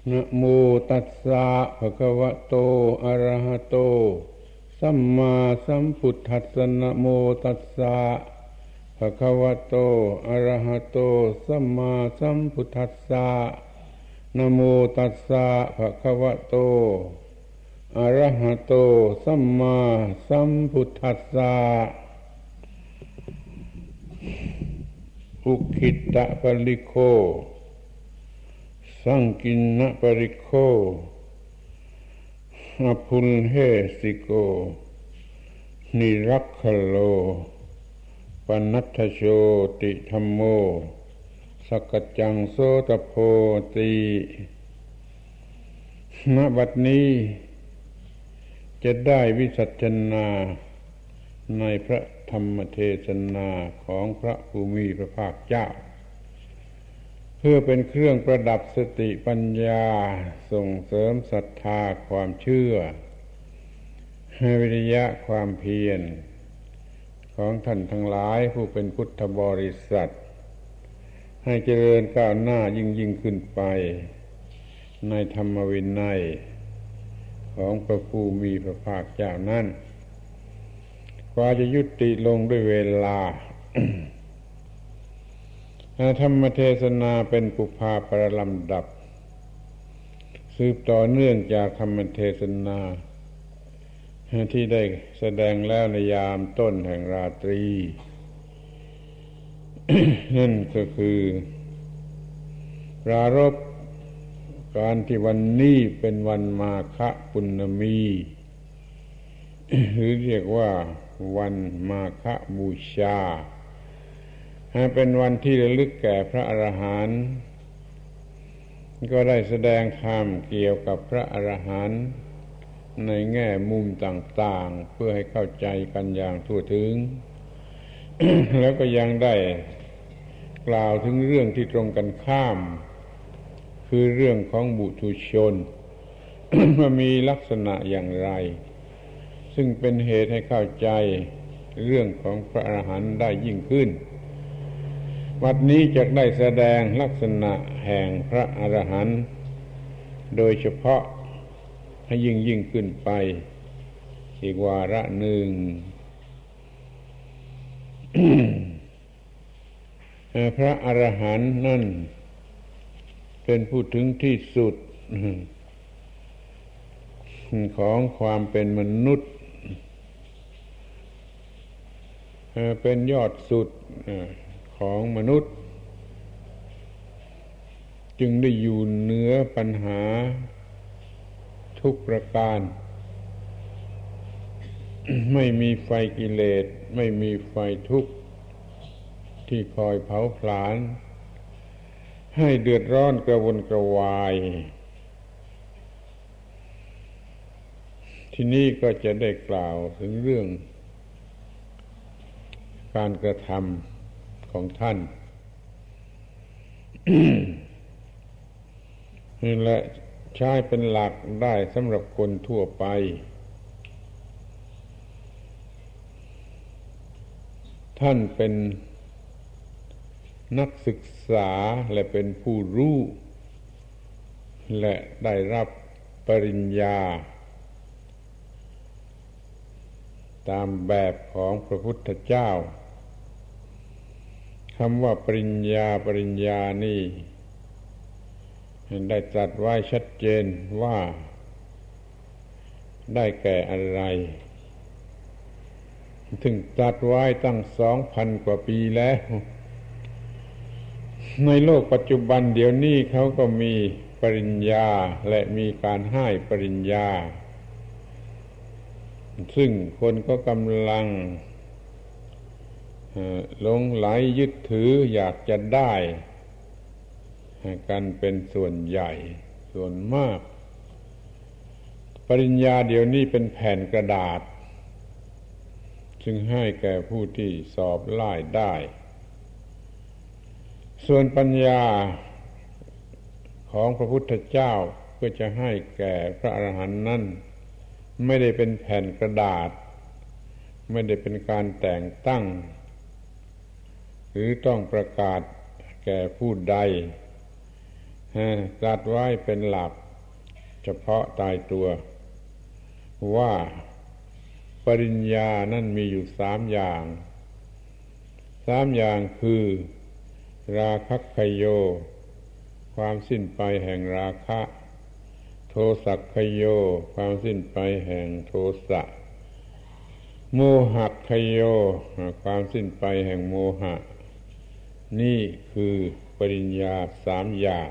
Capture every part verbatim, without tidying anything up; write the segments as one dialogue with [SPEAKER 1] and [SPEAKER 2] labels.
[SPEAKER 1] นะโมตัสสะภะคะวะโตอะระหะโตสัมมาสัมพุทธัสสะนะโมตัสสะภะคะวะโตอะระหะโตสัมมาสัมพุทธัสสะนะโมตัสสะภะคะวะโตอะระหะโตสัมมาสัมพุทธัสสะอุคิตะปริโคสังกินนะปริโคอภุลเฮสิโกนิรักขโลปนัทธโชติธัมโมสกัจจังโสตโพติณบัดนี้จะได้วิสัชนาในพระธรรมเทศนาของพระภูมิพระภาคเจ้าเพื่อเป็นเครื่องประดับสติปัญญาส่งเสริมศรัทธาความเชื่อให้วิริยะความเพียรของท่านทั้งหลายผู้เป็นพุทธบริษัทให้เจริญก้าวหน้ายิ่งยิ่งขึ้นไปในธรรมวินัยของพระผู้มีพระภาคเจ้านั้นกว่าจะยุติลงด้วยเวลา ธรรมเทศนาเป็นปุพพาประลำดับสืบต่อเนื่องจากธรรมเทศนาที่ได้แสดงแล้วในยามต้นแห่งราตรี นั่นก็คือปรารภการที่วันนี้เป็นวันมาฆปุณมี หรือเรียกว่าวันมาฆบูชาเป็นวันที่ระลึกแก่พระอรหันต์ก็ได้แสดงธรรมเกี่ยวกับพระอรหันต์ในแง่มุมต่างๆเพื่อให้เข้าใจกันอย่างทั่วถึง แล้วก็ยังได้กล่าวถึงเรื่องที่ตรงกันข้ามคือเรื่องของบุถุชน ว่ามีลักษณะอย่างไรซึ่งเป็นเหตุให้เข้าใจเรื่องของพระอรหันต์ได้ยิ่งขึ้นวันนี้จะได้แสดงลักษณะแห่งพระอรหันต์โดยเฉพาะให้ยิ่งยิ่งขึ้นไปอีกวาระหนึ่ง พระอรหันต์นั่นเป็นผู้ถึงที่สุดของความเป็นมนุษย์เป็นยอดสุดของมนุษย์จึงได้อยู่เหนือปัญหาทุกประการ ไม่มีไฟกิเลสไม่มีไฟทุกข์ที่คอยเผาผลาญให้เดือดร้อนกระวนกระวายที่นี่ก็จะได้กล่าวถึงเรื่องการกระทำของท่าน นี่แหละใช้เป็นหลักได้สำหรับคนทั่วไปท่านเป็นนักศึกษาและเป็นผู้รู้และได้รับปริญญาตามแบบของพระพุทธเจ้าคำว่าปริญญาปริญญานี่ได้ตรัสไว้ชัดเจนว่าได้แก่อะไรถึงตรัสไว้ตั้งสองพันกว่าปีแล้วในโลกปัจจุบันเดี๋ยวนี้เขาก็มีปริญญาและมีการให้ปริญญาซึ่งคนก็กำลังหลงไหลยึดถืออยากจะได้กันเป็นส่วนใหญ่ส่วนมากปริญญาเดี๋ยวนี้เป็นแผ่นกระดาษซึ่งให้แก่ผู้ที่สอบไล่ได้ส่วนปัญญาของพระพุทธเจ้าเพื่อจะให้แก่พระอรหันต์นั้นไม่ได้เป็นแผ่นกระดาษไม่ได้เป็นการแต่งตั้งหรือต้องประกาศแก่ผู้ใดตรัสไว้เป็นหลักเฉพาะตายตัวว่าปริญญานั่นมีอยู่สามอย่างสามอย่างคือราคะคโยความสิ้นไปแห่งราคะโทสัคคโยความสิ้นไปแห่งโทสะโมหคโยความสิ้นไปแห่งโมหะนี่คือปริญญาสามอย่าง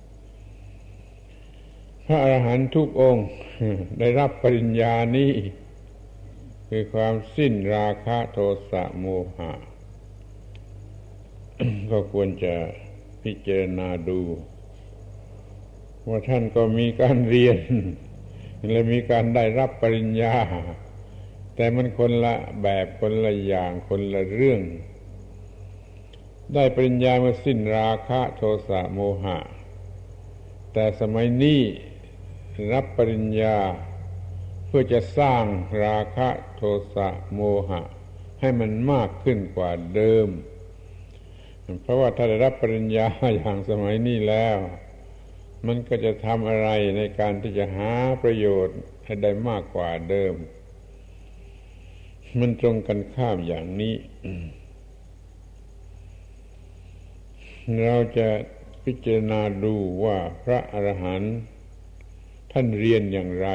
[SPEAKER 1] พระอรหันต์ทุกองค์ได้รับปริญญานี้คือความสิ้นราคะโทสะโมหะก็ควรจะพิจารณาดูว่าท่านก็มีการเรียนและมีการได้รับปริญญาแต่มันคนละแบบคนละอย่างคนละเรื่องได้ปริญญาเมื่อสิ้นราคะโทสะโมหะแต่สมัยนี้รับปริญญาเพื่อจะสร้างราคะโทสะโมหะให้มันมากขึ้นกว่าเดิมเพราะว่าถ้าได้รับปริญญาอย่างสมัยนี้แล้วมันก็จะทำอะไรในการที่จะหาประโยชน์ให้ได้มากกว่าเดิมมันตรงกันข้ามอย่างนี้เราจะพิจารณาดูว่าพระอรหันต์ท่านเรียนอย่างไร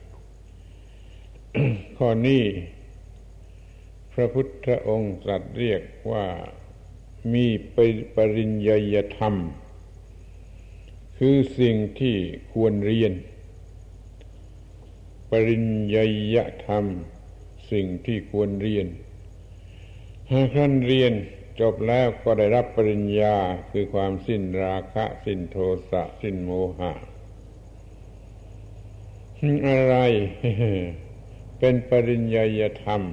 [SPEAKER 1] ข้อนี้พระพุทธองค์ตรัสเรียกว่ามีปริญญาธรรมคือสิ่งที่ควรเรียนปริญญาธรรมสิ่งที่ควรเรียนหากท่านเรียนจบแล้วก็ได้รับปริญญาคือความสิ้นราคะสิ้นโทสะสิ้นโมหะอะไรเป็นปริญญาธรรม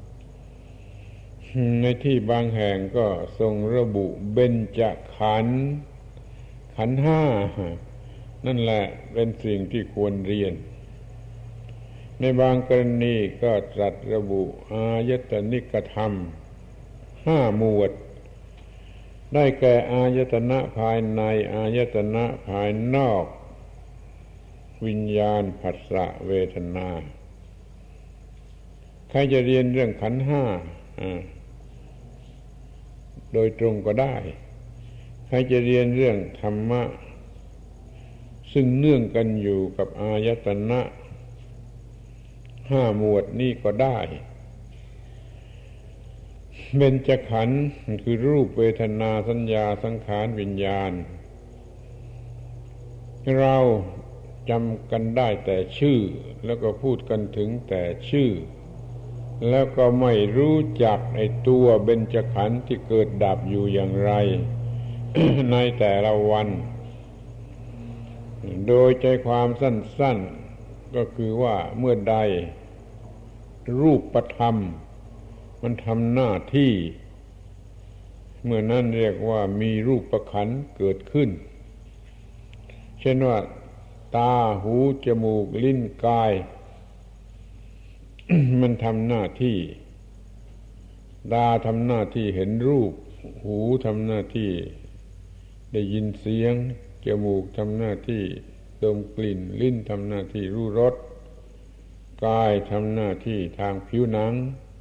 [SPEAKER 1] ในที่บางแห่งก็ทรงระบุเบญจขันธ์ขันธ์ห้านั่นแหละเป็นสิ่งที่ควรเรียนในบางกรณีก็ตรัสระบุอายตนิกธรรมห้าหมวดได้แก่อายตนะภายในอายตนะภายนอกวิญญาณผัสสะเวทนาใครจะเรียนเรื่องขันธ์ห้าโดยตรงก็ได้ใครจะเรียนเรื่องธรรมะซึ่งเนื่องกันอยู่กับอายตนะห้าหมวดนี้ก็ได้เบญจขันธ์คือรูปเวทนาสัญญาสังขารวิญญาณเราจำกันได้แต่ชื่อแล้วก็พูดกันถึงแต่ชื่อแล้วก็ไม่รู้จักไอ้ตัวเบญจขันธ์ที่เกิดดับอยู่อย่างไร ในแต่ละวันโดยใจความสั้นๆก็คือว่าเมื่อใดรูปธรรมมันทำหน้าที่เมื่อนั้นเรียกว่ามีรูปขันธ์เกิดขึ้นเช่นว่าตาหูจมูกลิ้นกาย มันทำหน้าที่ตาทำหน้าที่เห็นรูปหูทำหน้าที่ได้ยินเสียงจมูกทำหน้าที่ดมกลิ่นลิ้นทำหน้าที่รู้รสกายทำหน้าที่ทางผิวหนัง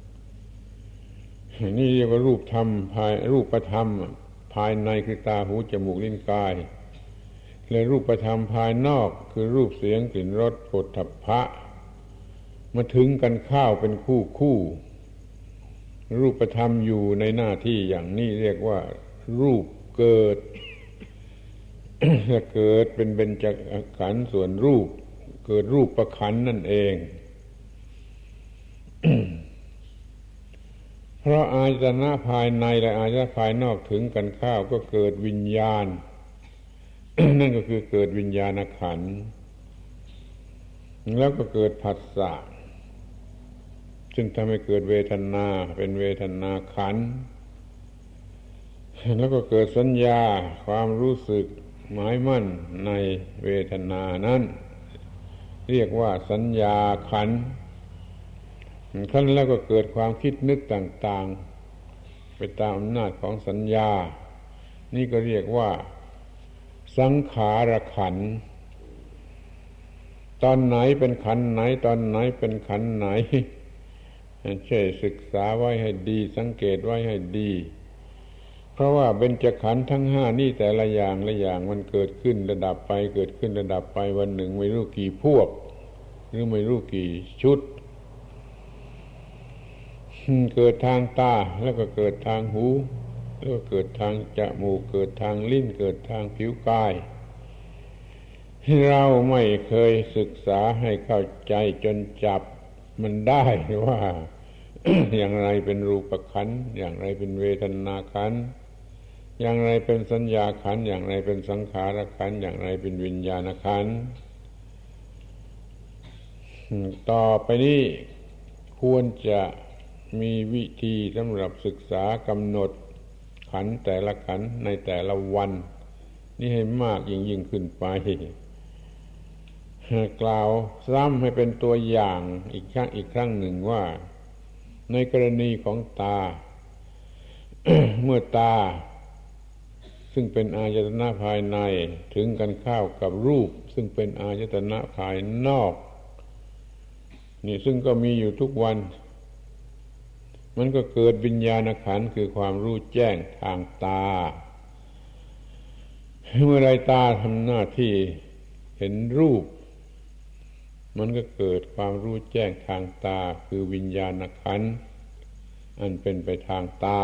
[SPEAKER 1] นี่เรียกว่ารูปธรรมภายรูปธรรมภายในคือตาหูจมูกลิ้นกายและรูปธรรมภายนอกคือรูปเสียงกลิ่นรสโผฏฐัพพะมาถึงกันข้าวเป็นคู่คู่รูปธรรมอยู่ในหน้าที่อย่างนี้เรียกว่ารูปเกิด จะเกิดเป็นเบญจขันธ์ส่วนรูปเกิดรูปประขันธ์นั่นเอง เพราะอายตนะภายในและอายตนะภายนอกถึงกันข้าวก็เกิดวิญญาณ นั่นก็คือเกิดวิญญาณขันธ์แล้วก็เกิดผัสสะซึ่งทำให้เกิดเวทนาเป็นเวทนาขันธ์แล้วก็เกิดสัญญาความรู้สึกหมายมั่นในเวทนานั้นเรียกว่าสัญญาขันธ์ขั้นแล้วก็เกิดความคิดนึกต่างๆไปตามอำนาจของสัญญานี่ก็เรียกว่าสังขารขันธ์ตอนไหนเป็นขันธ์ไหนตอนไหนเป็นขันธ์ไหนช่วยศึกษาไว้ให้ดีสังเกตไว้ให้ดีเพราะว่าเบญจขันธ์ทั้งห้านี่แต่ละอย่างละอย่างมันเกิดขึ้นระดับไปเกิดขึ้นระดับไปวันหนึ่งไม่รู้กี่พวกหรือไม่รู้กี่ชุดเกิดทางตาแล้วก็เกิดทางหูแล้วก็เกิดทางจมูกเกิดทางลิ้นเกิดทางผิวกายเราไม่เคยศึกษาให้เข้าใจจนจับมันได้ว่า อย่างไรเป็นรูปขันธ์อย่างไรเป็นเวทนาขันธ์อย่างไรเป็นสัญญาขันธ์อย่างไรเป็นสังขารขันธ์อย่างไรเป็นวิญญาณขันธ์ต่อไปนี้ควรจะมีวิธีสำหรับศึกษากำหนดขันธ์แต่ละขันธ์ในแต่ละวันนี่ให้มากยิ่งยิ่งขึ้นไปกล่าวซ้ำให้เป็นตัวอย่างอีกครั้งอีกครั้งหนึ่งว่าในกรณีของตา เมื่อตาซึ่งเป็นอายตนะภายในถึงกันข้าวกับรูปซึ่งเป็นอายตนะภายนอกนี่ซึ่งก็มีอยู่ทุกวันมันก็เกิดวิญญาณขันธ์คือความรู้แจ้งทางตาเมื่อไรตาทำหน้าที่เห็นรูปมันก็เกิดความรู้แจ้งทางตาคือวิญญาณขันธ์อันเป็นไปทางตา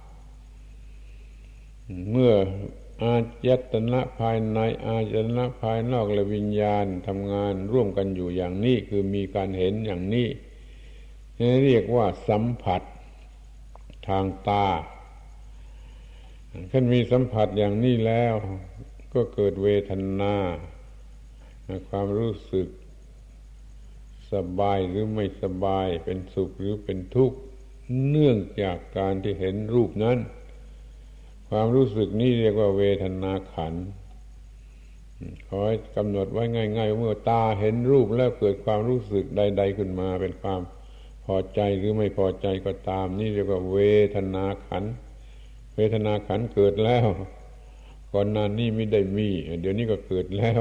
[SPEAKER 1] เมื่ออายตนะภายในอายตนะภายนอกและวิญญาณทำงานร่วมกันอยู่อย่างนี้คือมีการเห็นอย่างนี้เรียกว่าสัมผัสทางตาท่านมีสัมผัสอย่างนี้แล้วก็เกิดเวทนาความรู้สึกสบายหรือไม่สบายเป็นสุขหรือเป็นทุกข์เนื่องจากการที่เห็นรูปนั้นความรู้สึกนี้เรียกว่าเวทนาขันธ์ขอให้กำหนดไว้ง่ายๆเมื่อตาเห็นรูปแล้วเกิดความรู้สึกใดๆขึ้นมาเป็นความพอใจหรือไม่พอใจก็ตามนี่เรียกว่าเวทนาขันธ์เวทนาขันธ์เกิดแล้วก่อนหน้านี้ไม่ได้มีเดี๋ยวนี้ก็เกิดแล้ว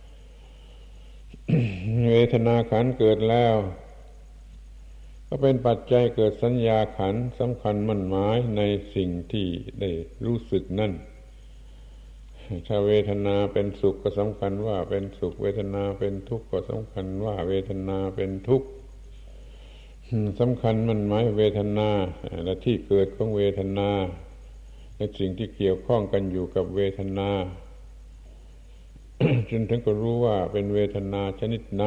[SPEAKER 1] เวทนาขันธ์เกิดแล้วก็เป็นปัจจัยเกิดสัญญาขันธ์สำคัญมั่นหมายในสิ่งที่ได้รู้สึกนั่นถ้าเวทนาเป็นสุขก็สำคัญว่าเป็นสุขเวทนาเป็นทุกข์ก็สำคัญว่าเวทนาเป็นทุกข์สำคัญมั่นหมายเวทนาและที่เกิดของเวทนาและสิ่งที่เกี่ยวข้องกันอยู่กับเวทนา จนถึงก็รู้ว่าเป็นเวทนาชนิดไหน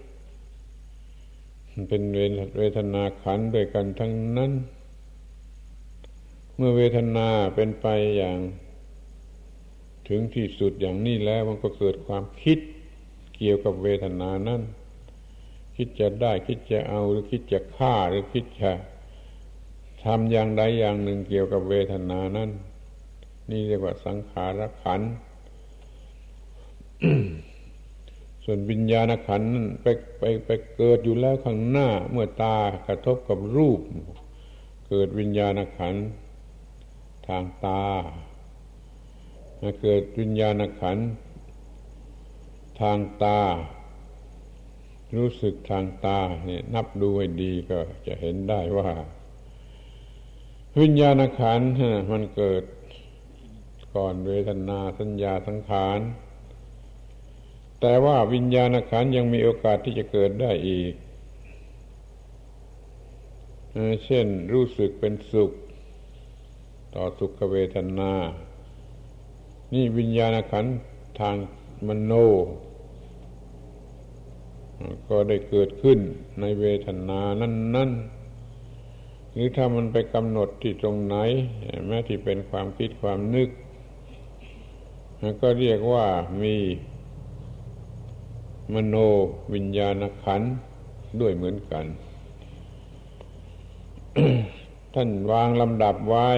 [SPEAKER 1] เป็นเวทนาขันธ์ด้วยกันทั้งนั้นเมื่อเวทนาเป็นไปอย่างถึงที่สุดอย่างนี้แล้วมันก็เกิดความคิดเกี่ยวกับเวทนานั้นคิดจะได้คิดจะเอาหรือคิดจะฆ่าหรือคิดจะทำอย่างใดอย่างหนึ่งเกี่ยวกับเวทนานั้นนี่เรียกว่าสังขารขันธ์ ส่วนวิญญาณขันธ์นั้นไปไปไปเกิดอยู่แล้วข้างหน้าเมื่อตากระทบกับรูปเกิดวิญญาณขันธ์ทางตาเกิดวิญญาณขันธ์ทางตารู้สึกทางตาเนี่ยนับดูให้ดีก็จะเห็นได้ว่าวิญญาณขันธ์มันเกิดก่อนเวทนาสัญญาสังขารแต่ว่าวิญญาณขันธ์ยังมีโอกาสที่จะเกิดได้อีกเช่นรู้สึกเป็นสุขต่อสุขเวทนานี่วิญญาณขันธ์ทางมโนก็ได้เกิดขึ้นในเวทนานั้นๆหรือถ้ามันไปกำหนดที่ตรงไหนแม้ที่เป็นความคิดความนึกก็เรียกว่ามีมโนวิญญาณขันธ์ด้วยเหมือนกัน ท่านวางลำดับไว้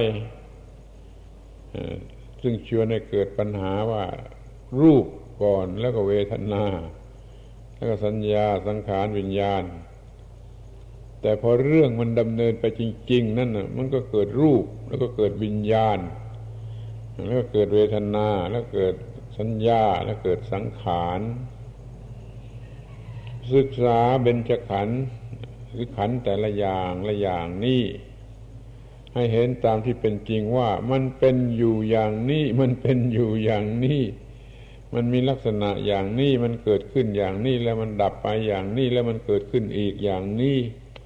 [SPEAKER 1] ซึ่งชวนให้เกิดปัญหาว่ารูปก่อนแล้วก็เวทนาแล้วก็สัญญาสังขารวิญญาณแต่พอเรื่องมันดำเนินไปจริงๆนั่นน่ะมันก็เกิดรูปแล้วก็เกิดวิญญาณแล้วก็เกิดเวทนาแล้วเกิดสัญญาและเกิดสังขารศึกษาเบญจขันธ์หรือขันธ์แต่ละอย่างละอย่างนี้ให้เห็นตามที่เป็นจริงว่ามันเป็นอยู่อย่างนี้มันเป็นอยู่อย่างนี้มันมีลักษณะอย่างนี้มันเกิดขึ้นอย่างนี้แล้วมันดับไปอย่างนี้แล้วมันเกิดขึ้นอีกอย่างนี้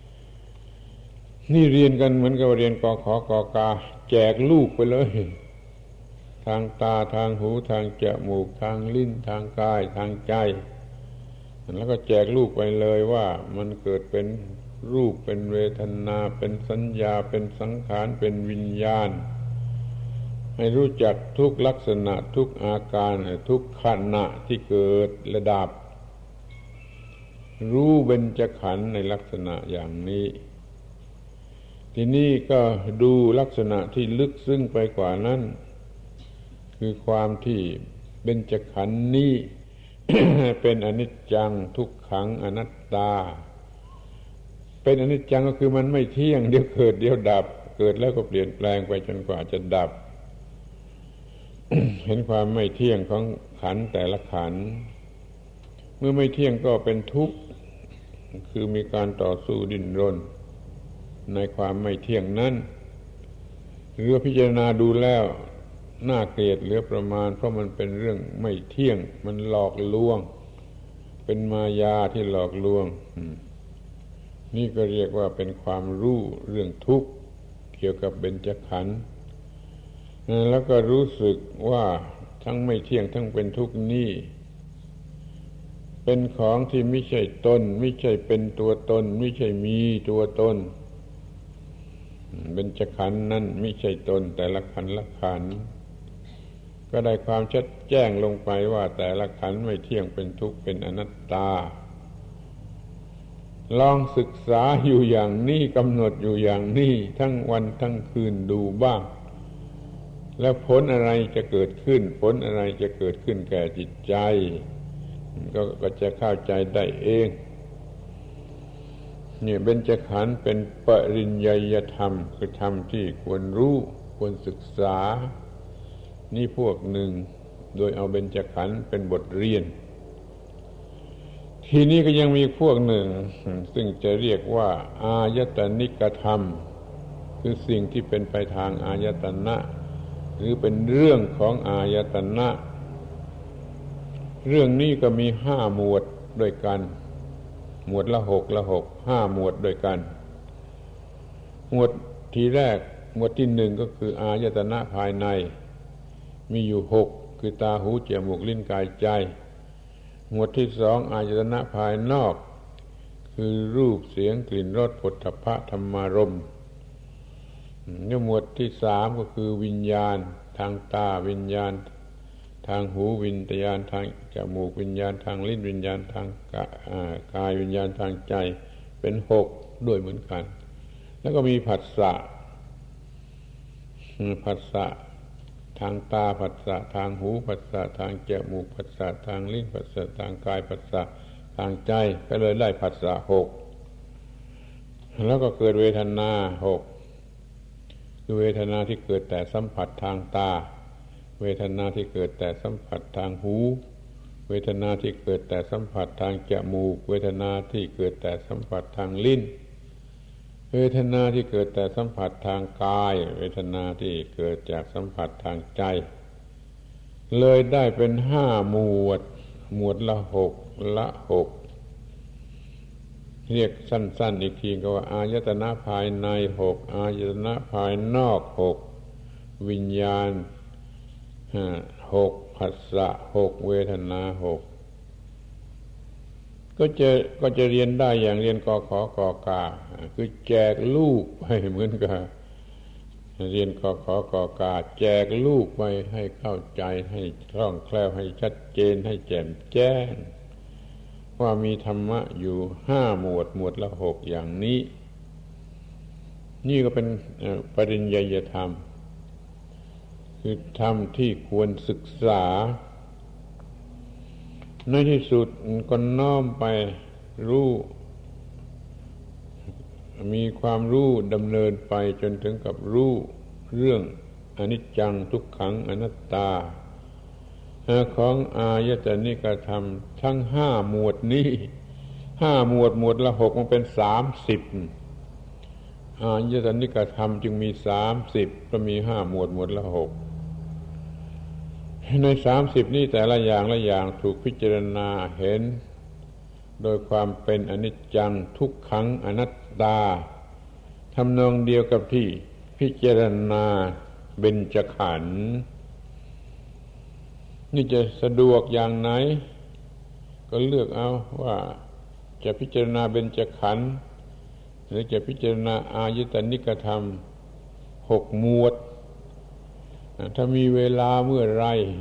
[SPEAKER 1] นี่เรียนกันเหมือนกับเรียนกขกกาแจกลูกไปเลยทางตาทางหูทางจมูกทางลิ้นทางกายทางใจแล้วก็แจกลูกไปเลยว่ามันเกิดเป็นรูปเป็นเวทนาเป็นสัญญาเป็นสังขารเป็นวิญญาณให้รู้จักทุกลักษณะทุกอาการทุกขณะที่เกิดและดับรู้เบญจขันธ์ในลักษณะอย่างนี้ทีนี้ก็ดูลักษณะที่ลึกซึ้งไปกว่านั้นคือความที่เบญจขันธ์นี้ เป็นอนิจจังทุกขังอนัตตาเป็นอนิจจังก็คือมันไม่เที่ยงเดี๋ยวเกิดเดี๋ยวดับเกิดแล้วก็เปลี่ยนแปลงไปจนกว่าจะดับ เห็นความไม่เที่ยงของขันธ์แต่ละขันธ์เมื่อไม่เที่ยงก็เป็นทุกข์คือมีการต่อสู้ดิ้นรนในความไม่เที่ยงนั้นหรือพิจารณาดูแล้วน่าเกลียดเหลือประมาณเพราะมันเป็นเรื่องไม่เที่ยงมันหลอกลวงเป็นมายาที่หลอกลวงนี่ก็เรียกว่าเป็นความรู้เรื่องทุกข์เกี่ยวกับเบญจขันธ์แล้วก็รู้สึกว่าทั้งไม่เที่ยงทั้งเป็นทุกข์นี่เป็นของที่ไม่ใช่ตนไม่ใช่เป็นตัวตนไม่ใช่มีตัวตนเบญจขันธ์นั้นไม่ใช่ตนแต่ละขันธ์ละขันธ์ก็ได้ความชัดแจ้งลงไปว่าแต่ละขันธ์ไม่เที่ยงเป็นทุกข์เป็นอนัตตาลองศึกษาอยู่อย่างนี้กำหนดอยู่อย่างนี้ทั้งวันทั้งคืนดูบ้างแล้วผลอะไรจะเกิดขึ้นผลอะไรจะเกิดขึ้นแก่จิตใจก็ก็จะเข้าใจได้เองนี่เบญจขันธ์เป็นปริญญยธรรมคือธรรมที่ควรรู้ควรศึกษานี่พวกหนึ่งโดยเอาเบญจขันธ์เป็นบทเรียนทีนี้ก็ยังมีพวกหนึ่งซึ่งจะเรียกว่าอายตนิกธรรมคือสิ่งที่เป็นไปทางอายตนะหรือเป็นเรื่องของอายตนะเรื่องนี้ก็มีห้าหมวดด้วยกันหมวดละหกละหกห้าหมวดด้วยกันหมวดที่แรกหมวดที่หนึ่งก็คืออายตนะภายในมีอยู่หกคือตาหูจมูกลิ้นกายใจหมวดที่สองอายตนะภายนอกคือรูปเสียงกลิ่นรสโผฏฐัพพะธรรมารมณ์แล้วหมวดที่สามก็คือวิญญาณทางตาวิญญาณทางหูวิญญาณทางจมูกวิญญาณทางลิ้นวิญญาณทางกายวิญญาณทางใจเป็นหกด้วยเหมือนกันแล้วก็มีผัสสะผัสสะทางตาผัสสะทางหูผัสสะทางจมูกผัสสะทางลิ้นผัสสะทางกายผัสสะทางใจก็เลยได้ผัสสะหกแล้วก็เกิดเวทนาหกคือเวทนาที่เกิดแต่สัมผัสทางตาเวทนาที่เกิดแต่สัมผัสทางหูเวทนาที่เกิดแต่สัมผัสทางจมูกเวทนาที่เกิดแต่สัมผัสทางลิ้นเวทนาที่เกิดแต่สัมผัสทางกายเวทนาที่เกิดจากสัมผัสทางใจเลยได้เป็นห้าหมวดหมวดละหกละหกเรียกสั้นๆอีกทีก็ว่าอายตนะภายในหกอายตนะภายนอกหกวิญญาณหกผัสสะหกเวทนาหกก็จะก็จะเรียนได้อย่างเรียนกขกกาคือแจกลูกไปเหมือนกับเรียนกขกกาแจกลูกไปให้เข้าใจให้คล่องแคล่วให้ชัดเจนให้แจ่มแจ้งว่ามีธรรมะอยู่ห้าหมวดหมวดละหกอย่างนี้นี่ก็เป็นปริญญยธรรมคือธรรมที่ควรศึกษาในที่สุดก็น้อมไปรู้มีความรู้ดำเนินไปจนถึงกับรู้เรื่องอนิจจังทุกขังอนัตตาของอายตนิกธรรมทั้งห้าหมวดนี้ห้าหมวดหมวดละหกมันเป็นสามสิบอายตนิกธรรมจึงมีสามสิบก็มีห้าหมวดหมวดละหกในสามสิบนี้แต่ละอย่างละอย่างถูกพิจารณาเห็นโดยความเป็นอนิจจังทุกขังอนัตตาทำนองเดียวกับที่พิจารณาเบญจขันธ์นี่จะสะดวกอย่างไหนก็เลือกเอาว่าจะพิจารณาเบญจขันธ์หรือจะพิจารณาอายตนิกธรรมหกหมวดถ้ามีเวลาเมื่อไร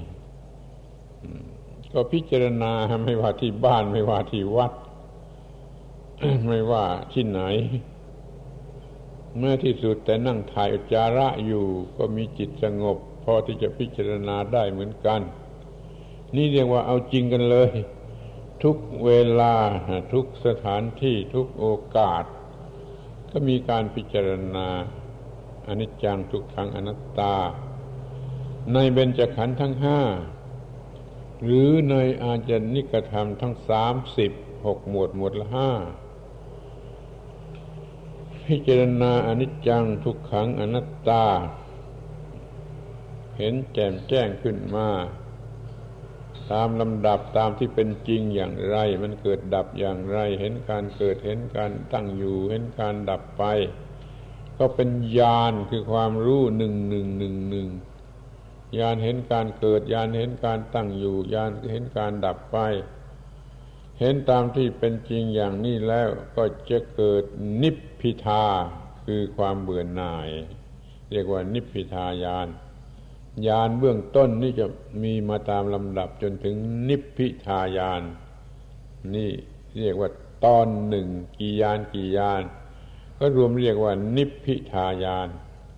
[SPEAKER 1] ก็พิจารณาไม่ว่าที่บ้านไม่ว่าที่วัด ไม่ว่าที่ไหนเมื่อที่สุดแต่นั่งถ่ายอุจจาระอยู่ก็มีจิตสงบพอที่จะพิจารณาได้เหมือนกันนี่เรียกว่าเอาจริงกันเลยทุกเวลาทุกสถานที่ทุกโอกาสก็มีการพิจารณาอนิจจังทุกขังอนัตตาในเบญจขันธ์ทั้งห้าหรือในอาจนิกธรรมทั้งสามสิบหกหมวดหมวดละห้าพิจารณาอนิจจังทุกขังอนัตตาเห็นแจ่มแจ้งขึ้นมาตามลำดับตามที่เป็นจริงอย่างไรมันเกิดดับอย่างไรเห็นการเกิดเห็นการตั้งอยู่เห็นการดับไปก็เป็นญาณคือความรู้หนึ่งหนึ่งหนึ่งหนึ่งญาณเห็นการเกิดญาณเห็นการตั้งอยู่ญาณเห็นการดับไปเห็นตามที่เป็นจริงอย่างนี้แล้วก็จะเกิดนิพพิทาคือความเบื่อหน่ายเรียกว่านิพพิทายานญาณเบื้องต้นนี่จะมีมาตามลำดับจนถึงนิพพิทายานนี่เรียกว่าตอนหนึ่งกี่ญาณกี่ญาณก็รวมเรียกว่านิพพิทายาน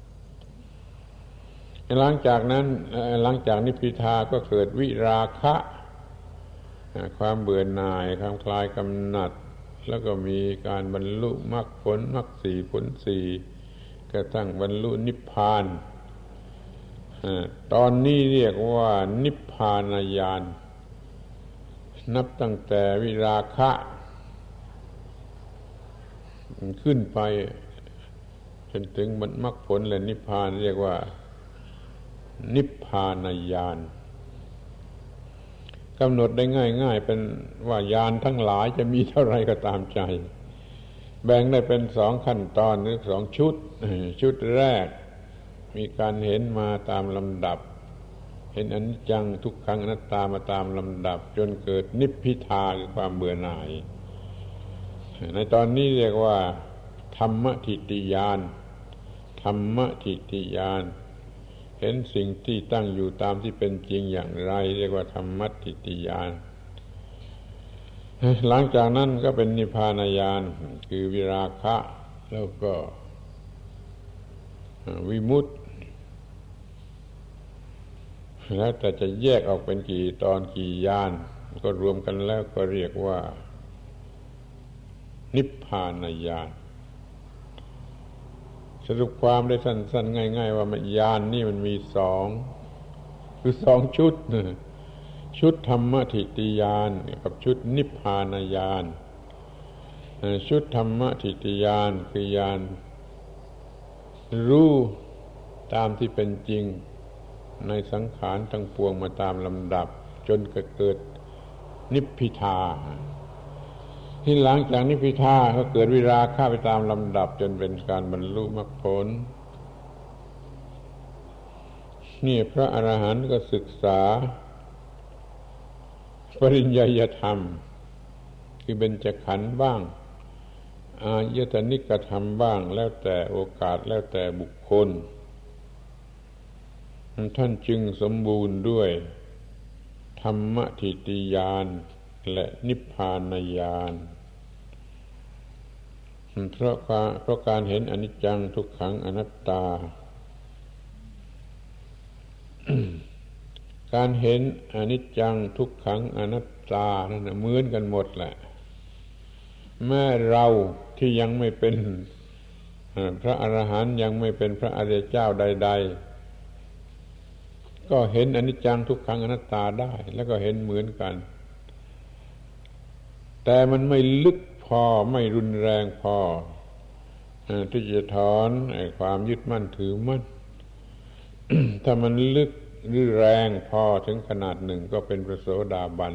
[SPEAKER 1] หลังจากนั้นหลังจากนิพพิทาก็เกิดวิราคะความเบื่อหน่ายความคลายกำหนัดแล้วก็มีการบรรลุมรรคผลมรรคสี่ผลสี่กระทั่งบรรลุนิพพานตอนนี้เรียกว่านิพพานญาณนับตั้งแต่วิราคะขึ้นไปจนถึงบรรลุมรรคผลและนิพพานเรียกว่านิพพานญาณกำหนดได้ง่ายๆเป็นว่าญาณทั้งหลายจะมีเท่าไรก็ตามใจแบ่งได้เป็นสองขั้นตอนหรือสองชุดชุดแรกมีการเห็นมาตามลำดับเห็นอนิจจังทุกขังอนัตตามาตามลำดับจนเกิดนิพพิทาคือความเบื่อหน่ายในตอนนี้เรียกว่าธรรมทิฏฐิญาณธรรมทิฏฐิญาณเห็นสิ่งที่ตั้งอยู่ตามที่เป็นจริงอย่างไรเรียกว่าธรรมทิฏฐิญาณหลังจากนั้นก็เป็นนิพพานญาณคือวิราคะแล้วก็วิมุตติแล้วแต่จะแยกออกเป็นกี่ตอนกี่ญาณก็รวมกันแล้วก็เรียกว่านิพพานญาณสรุปความได้สั้นๆง่ายๆว่าญาณนี่มันมีสองคือสองชุดชุดธรรมทิฏฐิญาณกับชุดนิพพานญาณชุดธรรมทิฏฐิญาณคือญาณรู้ตามที่เป็นจริงในสังขารทั้งปวงมาตามลำดับจนเกิดนิพพิทาที่หลังจากนิพพิทาก็เกิดวิราคะไปตามลำดับจนเป็นการบรรลุมรรคผลนี่พระอรหันต์ก็ศึกษาปริญญาธรรมคือเบญจขันธ์บ้างอายตนิกธรรมบ้างแล้วแต่โอกาสแล้วแต่บุคคลท่านจึงสมบูรณ์ด้วยธรรมทิฏฐิญาณและนิพพานญาณเพราะการเพราะการเห็นอนิจจังทุกขังอนัตตา การเห็นอนิจจังทุกขังอนัตตานั่นเหมือนกันหมดแหละแม้เราที่ยังไม่เป็นพระอรหันต์ยังไม่เป็นพระอริยเจ้าใดๆก็เห็นอนิจจังทุกขังอนัตตาได้แล้วก็เห็นเหมือนกันแต่มันไม่ลึกพอไม่รุนแรงพอที่จะถอนความยึดมั่นถือมั่น ถ้ามันลึกหรือแรงพอถึงขนาดหนึ่งก็เป็นพระโสดาบัน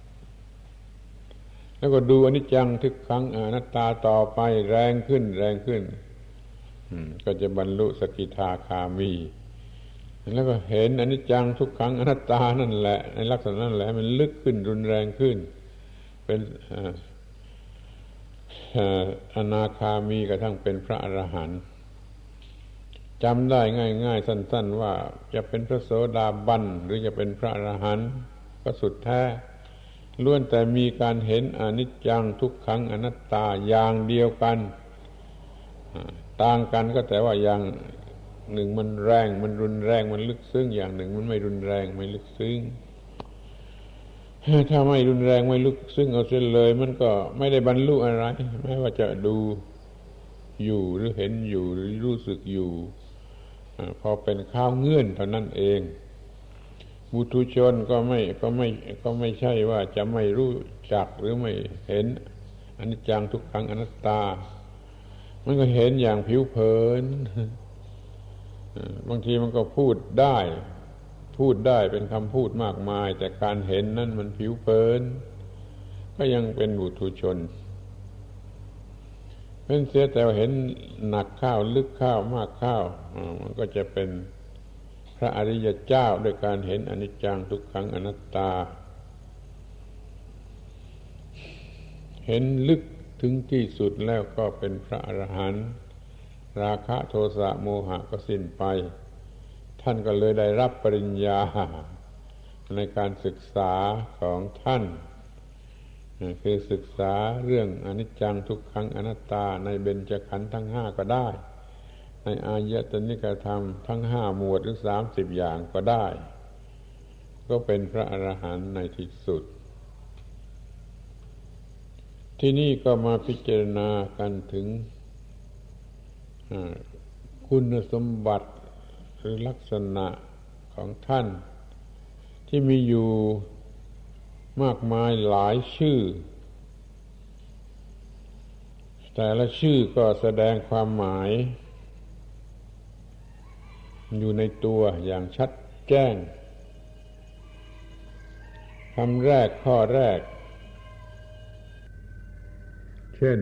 [SPEAKER 1] แล้วก็ดูอนิจจังทุกขังอนัตตาต่อไปแรงขึ้นแรงขึ้นก็จะบรรลุสกิทาคามีแล้วก็เห็นอนิจจังทุกขังอนัตตานั่นแหละในลักษณะนั้นแหละมันลึกขึ้นรุนแรงขึ้นเป็นอนาคามีกระทั่งเป็นพระอรหันต์จำได้ง่ายๆสั้นๆว่าจะเป็นพระโสดาบันหรือจะเป็นพระอรหันต์ก็สุดแท้ล้วนแต่มีการเห็นอนิจจังทุกขังอนัตตาอย่างเดียวกันต่างกันก็แต่ว่าอย่างหนึ่งมันแรงมันรุนแรงมันลึกซึ้งอย่างหนึ่งมันไม่รุนแรงไม่ลึกซึ้งถ้าไม่รุนแรงไม่ลึกซึ้งเอาเสียเลยมันก็ไม่ได้บรรลุอะไรแม้ว่าจะดูอยู่หรือเห็นอยู่หรือรู้สึกอยู่พอเป็นข้าวเงื่อนเท่านั้นเองบุตุชนก็ไม่ก็ไม่ก็ไม่ใช่ว่าจะไม่รู้จักหรือไม่เห็นอนิจจังทุกขังอนัตตามันก็เห็นอย่างผิวเผินบางทีมันก็พูดได้พูดได้เป็นคำพูดมากมายแต่การเห็นนั้นมันผิวเผินก็ยังเป็นบุตุชนเป็นเสียแต่ว่าเห็นหนักข้าวลึกข้าวมากข้าวมันก็จะเป็นพระอริยเจ้าด้วยการเห็นอนิจจังทุกขังอนัตตาเห็นลึกถึงที่สุดแล้วก็เป็นพระอรหันต์ราคะโทสะโมหะก็สิ้นไปท่านก็เลยได้รับปริญญาในการศึกษาของท่านคือศึกษาเรื่องอนิจจังทุกขังอนัตตาในเบญจขันธ์ทั้งห้าก็ได้ในอายตนิกธรรมทั้งห้าหมวดหรือสามสิบอย่างก็ได้ก็เป็นพระอรหันต์ในที่สุดที่นี่ก็มาพิจารณากันถึงคุณสมบัติหรือลักษณะของท่านที่มีอยู่มากมายหลายชื่อแต่ละชื่อก็แสดงความหมายอยู่ในตัวอย่างชัดแจ้งคำแรกข้อแรกเช่น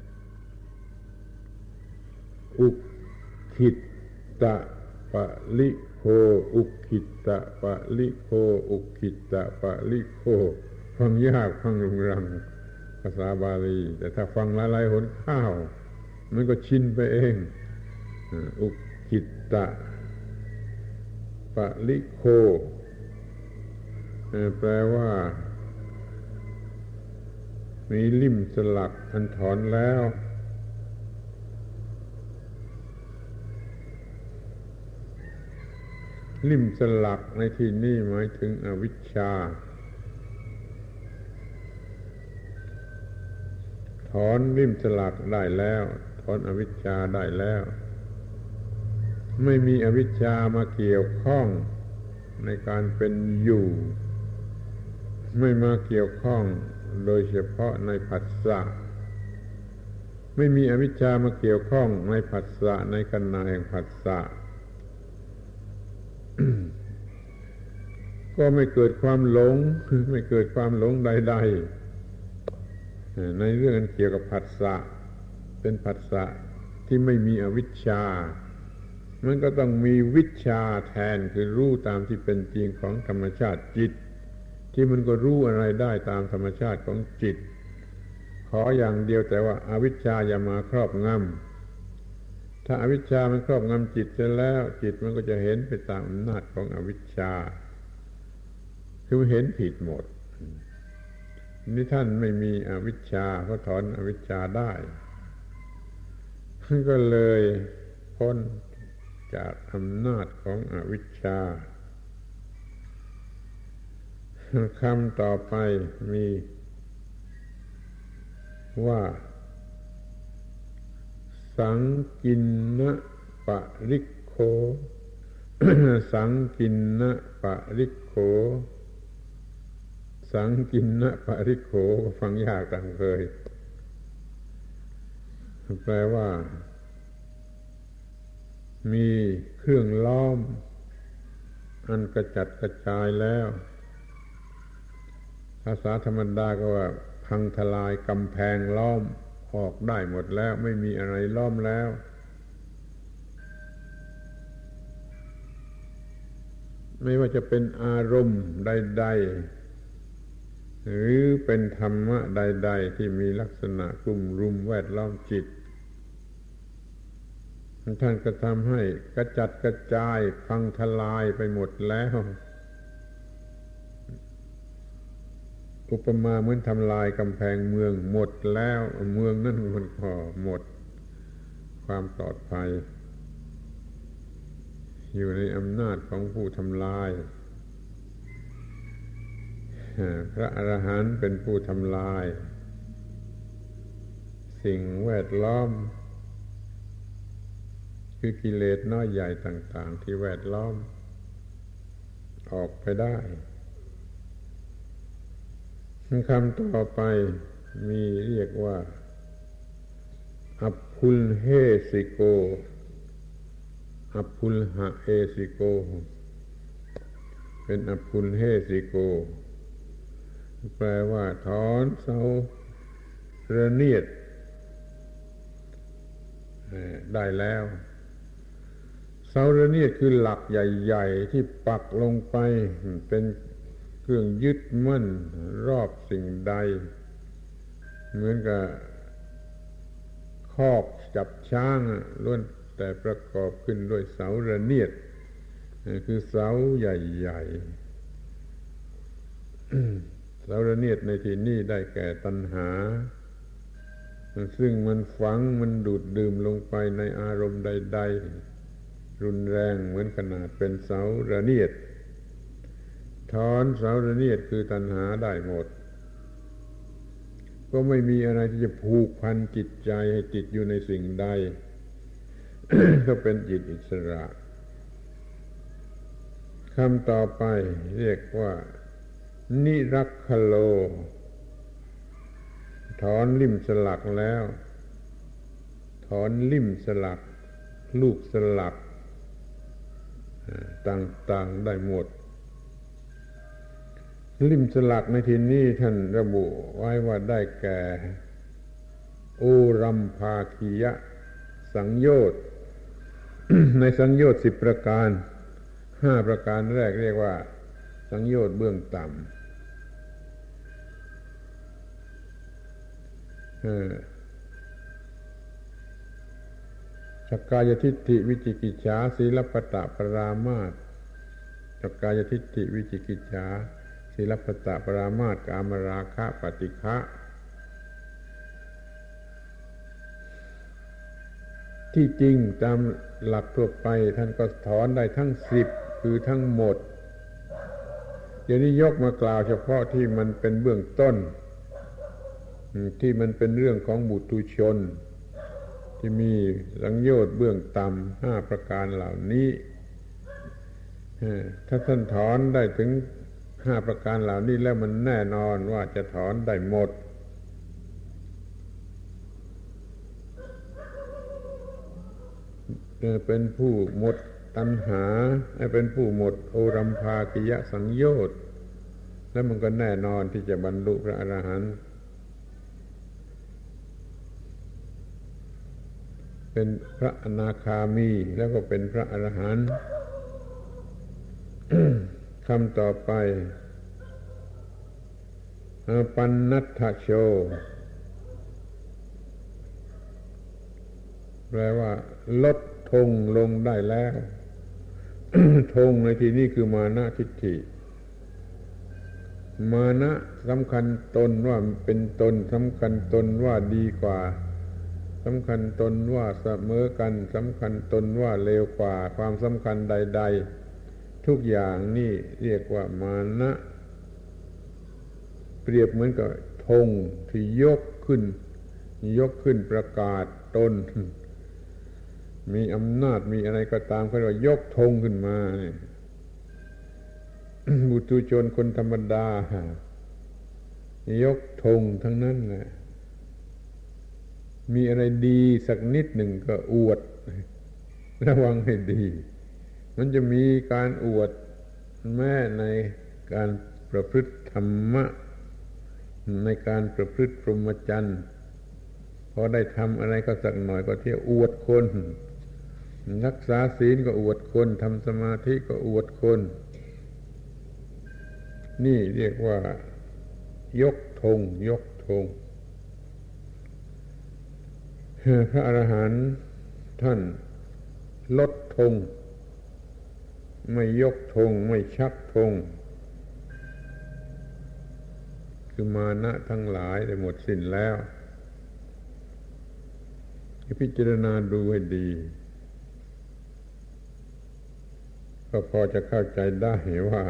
[SPEAKER 1] อุคิตตะปะลิโคอุคิตตะปะลิโคอุคิตตะปะลิโคฟังยากฟังรุงรังภาษาบาลีแต่ถ้าฟังหลายๆหนข้าวมันก็ชินไปเองอุคิตตะปะลิโคแปลว่ามีลิ่มสลักอันถอนแล้วลิ่มสลักในที่นี้หมายถึงอวิชชาถอนลิ่มสลักได้แล้วถอนอวิชชาได้แล้วไม่มีอวิชชามาเกี่ยวข้องในการเป็นอยู่ไม่มาเกี่ยวข้องโดยเฉพาะในผัสสะไม่มีอวิชชามาเกี่ยวข้องในผัสสะในขณะแห่งผัสสะ ก็ไม่เกิดความหลงไม่เกิดความหลงใดๆในเรื่องเกี่ยวกับผัสสะเป็นผัสสะที่ไม่มีอวิชชามันก็ต้องมีวิชชาแทนคือรู้ตามที่เป็นจริงของธรรมชาติจิตที่มันก็รู้อะไรได้ตามธรรมชาติของจิตขออย่างเดียวแต่ว่าอวิชชาอย่ามาครอบงำถ้าอวิชชามันครอบงำจิตเสร็จแล้วจิตมันก็จะเห็นไปตามอำนาจของอวิชชาคือเห็นผิดหมดนี่ท่านไม่มีอวิชชาก็ถอนอวิชชาได้ก็เลยพ้นจากอำนาจของอวิชชาคำต่อไปมีว่าสังกินนะปะริโคสังกินนะปริโขสังกินนะปริโขฟังยากต่างเคยแปลว่ามีเครื่องล้อมอันกระจัดกระจายแล้วภาษาธรรมดาก็ว่าพังทลายกำแพงล้อมออกได้หมดแล้วไม่มีอะไรล้อมแล้วไม่ว่าจะเป็นอารมณ์ใดๆหรือเป็นธรรมะใดๆที่มีลักษณะกลุ่มรุมแวดล้อมจิตท่านก็ทำให้กระจัดกระจายพังทลายไปหมดแล้วอุปมาเหมือนทำลายกำแพงเมืองหมดแล้วเมืองนั่นมันก็หมดความปลอดภัยอยู่ในอำนาจของผู้ทำลายพระอรหันต์เป็นผู้ทำลายสิ่งแวดล้อมคือกิเลสน้อยใหญ่ต่างๆที่แวดล้อมออกไปได้คำต่อไปมีเรียกว่าอัพพุลเฮสิโกอัพพุลหะเอสิโกเป็นอัพพุลเฮสิโกแปลว่าถอนเสาระเนียดได้แล้วเสาระเนียดคือหลักใหญ่ๆที่ปักลงไปเป็นเครื่องยึดมั่นรอบสิ่งใดเหมือนกับคอกจับช้างล้วนแต่ประกอบขึ้นด้วยเสาระเนียดคือเสาใหญ่ๆ เสาระเนียดในที่นี้ได้แก่ตัณหาซึ่งมันฝังมันดูดดื่มลงไปในอารมณ์ใดๆรุนแรงเหมือนขนาดเป็นเสาระเนียดถอนเสาระเนียดคือตัณหาได้หมดก็ไม่มีอะไรที่จะผูกพันจิตใจให้ติดอยู่ในสิ่งใด ก็เป็นจิตอิสระคำต่อไปเรียกว่านิรักขโลถอนลิ่มสลักแล้วถอนลิ่มสลักลูกสลักต่างๆได้หมดลิ่มสลักในที่นี้ท่านระบุไว้ว่าได้แก่โอรัมภาคียะสังโยชน์ ในสังโยชน์สิบประการห้าประการแรกเรียกว่าสังโยชน์เบื้องต่ำสักกายทิฏฐิวิจิกิจฉาศีลปตะปรามาสสักกายทิฏฐิวิจิกิจฉาศีลปตะปรามาสกามราคะปฏิฆะที่จริงตามหลักทั่วไปท่านก็ถอนได้ทั้งสิบคือทั้งหมดเดี๋ยวนี้ยกมากล่าวเฉพาะที่มันเป็นเบื้องต้นที่มันเป็นเรื่องของบุตุชนที่มีสังโยชน์เบื้องต่ำห้าประการเหล่านี้ถ้าท่านถอนได้ถึงห้าประการเหล่านี้แล้วมันแน่นอนว่าจะถอนได้หมดเป็นผู้หมดตัณหาเป็นผู้หมดโอรัมภาคิยสังโยชน์แล้วมันก็แน่นอนที่จะบรรลุพระอรหันต์เป็นพระอนาคามีแล้วก็เป็นพระอรหันต์ คำต่อไปปันนัตถโชแปลว่าลดธงลงได้แล้ว ธงในที่นี้คือมานะทิฏฐิมานะสำคัญตนว่าเป็นตนสำคัญตนว่าดีกว่าสำคัญตนว่าเสมอกันสำคัญตนว่าเลวกว่าความสำคัญใดๆทุกอย่างนี่เรียกว่ามานะเปรียบเหมือนกับธงที่ยกขึ้นยกขึ้นประกาศตนมีอำนาจมีอะไรก็ตามเขาเรียกว่ายกธงขึ้นมาเนี่ย บุตุชนคนธรรมดายกธงทั้งนั้นแหละมีอะไรดีสักนิดหนึ่งก็อวดระวังให้ดีมันจะมีการอวดแม้ในการประพฤติธรรมะในการประพฤติพรหมจรรย์พอได้ทำอะไรก็สักหน่อยก็เที่ยวอวดคนรักษาศีลก็อวดคนทำสมาธิก็อวดคนนี่เรียกว่ายกธงยกธงพระอรหันต์ท่านลดธงไม่ยกธงไม่ชักธงคือมานะทั้งหลายได้หมดสิ้นแล้วพิจารณาดูให้ดีก็พอจะเข้าใจได้ว่า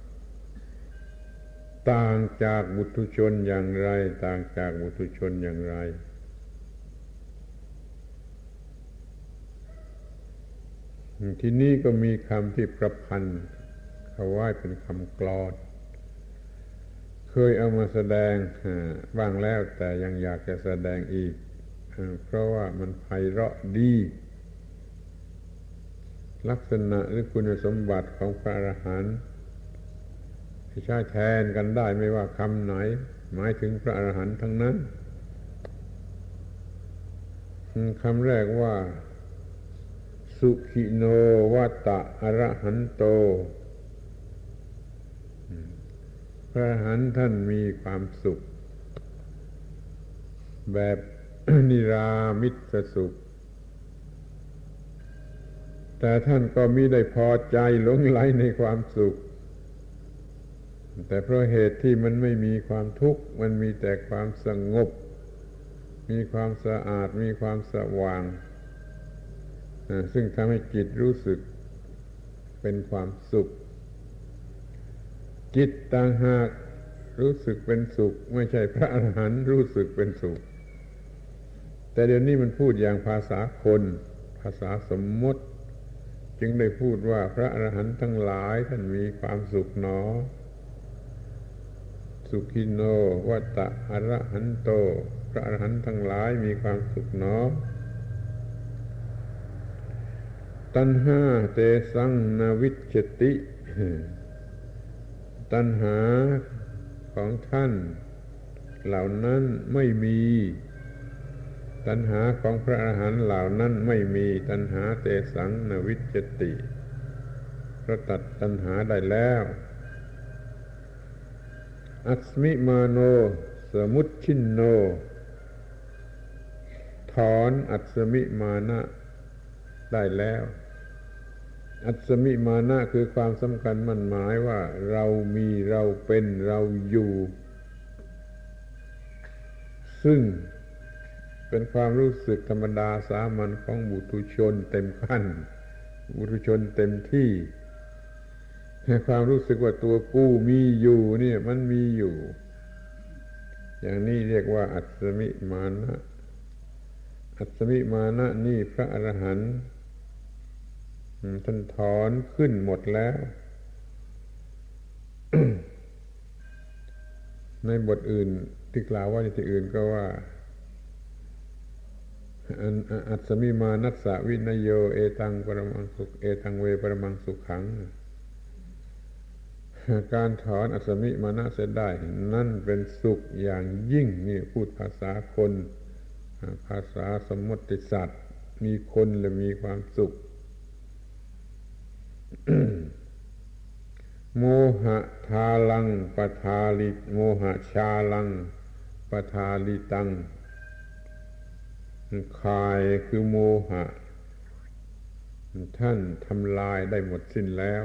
[SPEAKER 1] ต่างจากบุถุชนอย่างไรต่างจากบุถุชนอย่างไรที่นี่ก็มีคำที่ประพันธ์เขาไว้เป็นคำกลอนเคยเอามาแสดงบ้างแล้วแต่ยังอยากจะแสดงอีกเพราะว่ามันไพเราะดีลักษณะหรือคุณสมบัติของพระอรหันต์ที่ใช้แทนกันได้ไม่ว่าคำไหนหมายถึงพระอรหันต์ทั้งนั้นคำแรกว่าสุขิโนวัตตะอรหันโตพระอรหันต์ท่านมีความสุขแบบ นิรามิตสุขแต่ท่านก็มิได้พอใจหลงไหลในความสุขแต่เพราะเหตุที่มันไม่มีความทุกข์มันมีแต่ความสงบมีความสะอาดมีความสว่างซึ่งทำให้จิตรู้สึกเป็นความสุขจิตต่างหากรู้สึกเป็นสุขไม่ใช่พระอรหันต์รู้สึกเป็นสุขแต่เดี๋ยวนี้มันพูดอย่างภาษาคนภาษาสมมติจึงได้พูดว่าพระอรหันต์ทั้งหลายท่านมีความสุขหนอสุขิโนวัตตะอรหันโตพระอรหันต์ทั้งหลายมีความสุขหนอตัณหาเตสังนวิชชติตัณหาของท่านเหล่านั้นไม่มีตัณหาของพระอรหันต์เหล่านั้นไม่มีตัณหาเตสังนวิชชติเพราะตัดตัณหาได้แล้วอัสมิมาโนสมุจฉินโนถอนอัสมิมานะได้แล้วอัสมิมานะคือความสำคัญมั่นหมายว่าเรามีเราเป็นเราอยู่ซึ่งเป็นความรู้สึกธรรมดาสามัญของบุถุชนเต็มขั้นบุถุชนเต็มที่ความรู้สึกว่าตัวกูมีอยู่เนี่ยมันมีอยู่อย่างนี้เรียกว่าอัสมิมานะอัสมิมานะนี่พระอรหันต์ท่านถอนขึ้นหมดแล้ว ในบทอื่นที่กล่าวว่าในที่อื่นก็ว่าอัสมิมานัสสะวินโยเอตังปรมังสุขเอตังเวปรมังสุขขังการถอนอัสมิมานะเสียได้นั่นเป็นสุขอย่างยิ่งนี่พูดภาษาคนภาษาสมมติสัตว์มีคนและมีความสุข โมหะทาลังปทาลิโมหะชาลังปทาลิตังคายคือโมหะท่านทำลายได้หมดสิ้นแล้ว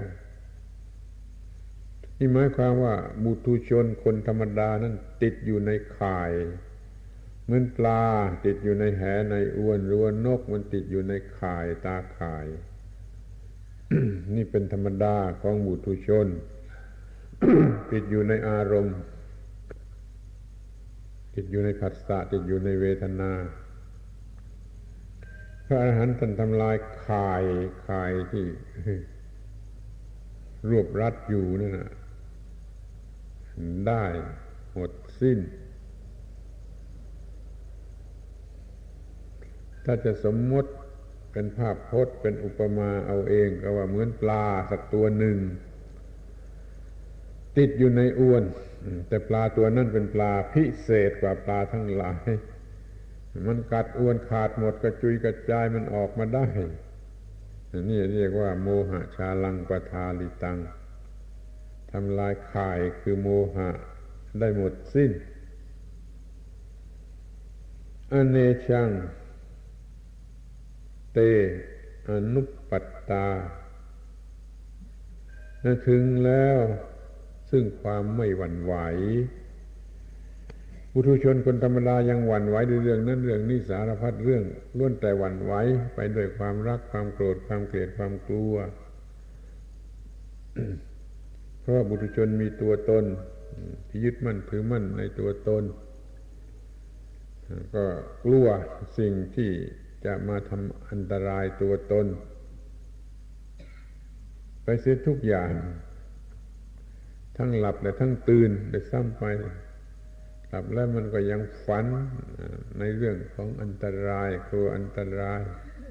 [SPEAKER 1] นี่หมายความว่าบุถุชนคนธรรมดานั้นติดอยู่ในข่ายเหมือนปลาติดอยู่ในแหในอวนหรือว่านกมันติดอยู่ในข่ายตาข่าย นี่เป็นธรรมดาของบุถุชน ติดอยู่ในอารมณ์ติดอยู่ในผัสสะติดอยู่ในเวทนาพระอรหันต์ท่านทำลายข่ายข่ายที่รวบรัดอยู่นั่นน่ะได้หมดสิ้นถ้าจะสมมติเป็นภาพพจน์เป็นอุปมาเอาเองก็ว่าเหมือนปลาสักตัวหนึ่งติดอยู่ในอวนแต่ปลาตัวนั้นเป็นปลาพิเศษกว่าปลาทั้งหลายมันกัดอวนขาดหมดกระจุยกระจายมันออกมาได้นี่เรียกว่าโมหะชาลังปทาลิตังทำลายข่ายคือโมหะได้หมดสิ้นอเนชังเตอนุปปัตตาถึงแล้วซึ่งความไม่หวั่นไหวปุถุชนคนธรรมดายังหวั่นไหวด้วยเรื่องนั้นเรื่องนี้สารพัดเรื่องล้วนแต่หวั่นไหวไปด้วยความรักความโกรธความเกลียดความกลัว เพราะปุถุชนมีตัวตนที่ยึดมั่นถือมั่นในตัวตนก็กลัวสิ่งที่จะมาทำอันตรายตัวตนไปเสียทุกอย่างทั้งหลับและทั้งตื่นได้ซ้ำไปหลับแล้วมันก็ยังฝันในเรื่องของอันตรายกลัวอันตราย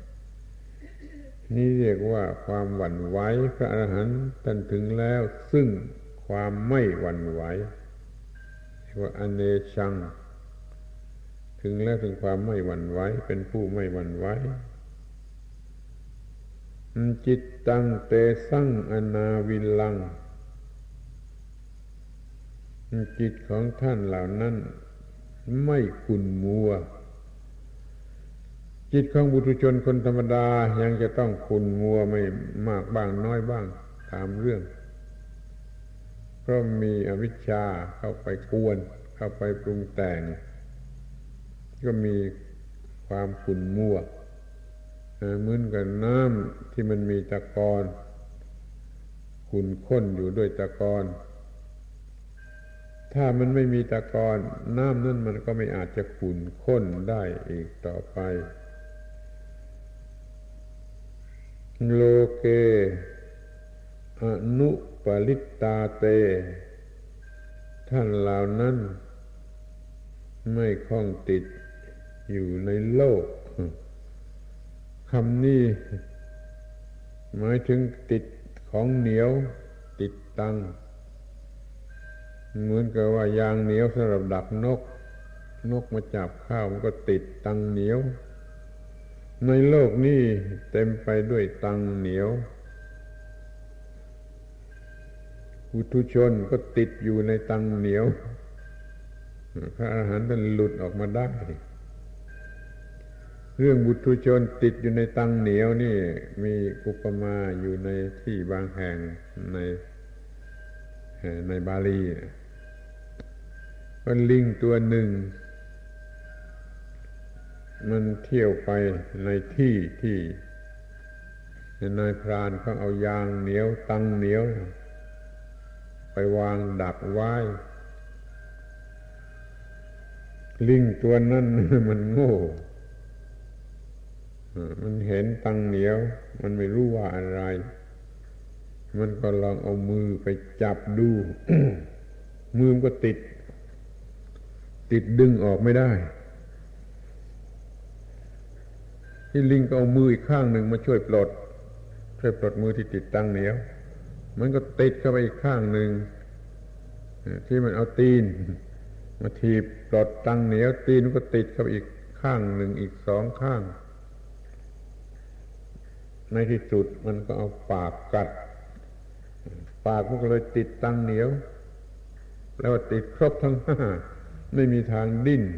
[SPEAKER 1] นี่เรียกว่าความหวั่นไหวพระอรหันต์ท่านถึงแล้วซึ่งความไม่หวั่นไหวเรียกว่าอเนชังถึงแล้วถึงความไม่หวั่นไหวเป็นผู้ไม่หวั่นไหวจิตตังเตสังอนาวิลังจิตของท่านเหล่านั้นไม่ขุ่นมัวจิตของบุตุชนคนธรรมดายังจะต้องขุ่นมัวไม่มากบ้างน้อยบ้างตามเรื่องเพราะมีอวิชชาเข้าไปกวนเข้าไปปรุงแต่งก็มีความขุ่นมัวเหมือนกับน้ำที่มันมีตะกอนขุ่นข้นอยู่ด้วยตะกอนถ้ามันไม่มีตะกอนน้ำนั่นมันก็ไม่อาจจะขุ่นข้นได้อีกต่อไปโลเกอนุปลิตตาเตท่านเหล่านั้นไม่คล้องติดอยู่ในโลกคำนี้หมายถึงติดของเหนียวติดตังเหมือนกับว่ายางเหนียวสำหรับดักนกนกมาจับข้าวมันก็ติดตังเหนียวในโลกนี้เต็มไปด้วยตังเหนียวปุถุชนก็ติดอยู่ในตังเหนียวพระอรหันต์ท่านหลุดออกมาได้เรื่องบุตุชนติดอยู่ในตังเหนียวนี่มีอุปมาอยู่ในที่บางแห่งในในบาลีว่าลิงตัวหนึ่งมันเที่ยวไปในที่ที่นายพรานเขาเอายางเหนียวตังเหนียวไปวางดักไว้ลิงตัวนั้นมันโง่มันเห็นตังเหนียวมันไม่รู้ว่าอะไรมันก็ลองเอามือไปจับดู มือมันก็ติดติดดึงออกไม่ได้ที่ลิงก็เอามืออีกข้างหนึ่งมาช่วยปลดช่วยปลดมือที่ติดตังเหนียวมันก็ติดเข้าไปอีกข้างหนึ่งที่มันเอาตีนมาถีบปลดตังเหนียวตีนมันก็ติดเข้าไปอีกข้างหนึ่งอีกสองข้างในที่สุดมันก็เอาปากกัดปากมันก็เลยติดตังเหนียวแล้วติดครบทั้งห้าไม่มีทางดิ้น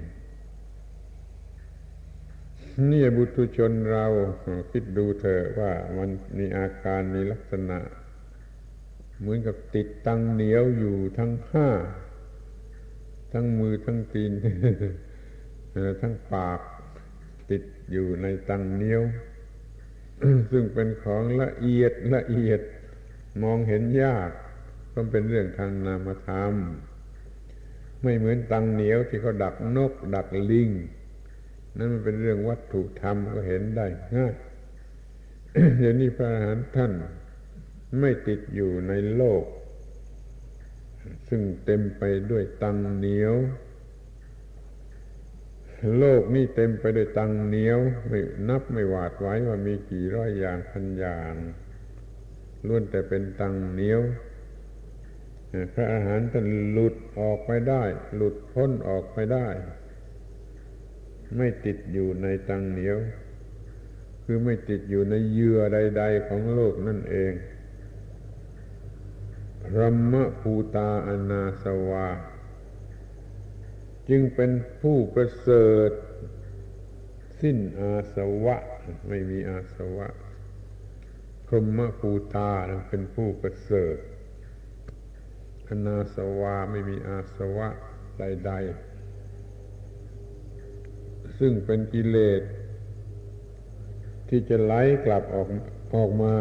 [SPEAKER 1] นี่บุตุชนเราคิดดูเถอะว่ามันมีอาการมีลักษณะเหมือนกับติดตังเหนียวอยู่ทั้งห้าทั้งมือทั้งตีน ทั้งปากติดอยู่ในตังเหนียว ซึ่งเป็นของละเอียดละเอียดมองเห็นยากก็เป็นเรื่องทางนามธรรมไม่เหมือนตังเหนียวที่เขาดักนกดักลิงนั่นมันเป็นเรื่องวัตถุธรรมก็เห็นได้ง่าย เดี๋ยวนี้พระอรหันต์ท่านไม่ติดอยู่ในโลกซึ่งเต็มไปด้วยตังเหนียวโลกนี้เต็มไปด้วยตังเหนียวไม่นับไม่หวาดไหวว่ามีกี่ร้อยอย่างพันอย่างล้วนแต่เป็นตังเหนียวพระอรหันต์ท่านหลุดออกไปได้หลุดพ้นออกไปได้ไม่ติดอยู่ในตังเหนียวคือไม่ติดอยู่ในเหยื่อใดๆของโลกนั่นเองพรหมภูตาอนาสวาจึงเป็นผู้ประเสริฐสิ้นอาสวะไม่มีอาสวะพรหมภูตาเป็นผู้ประเสริฐอนาสวาไม่มีอาสวะใดๆซึ่งเป็นกิเลสที่จะไหลกลับออกออกมา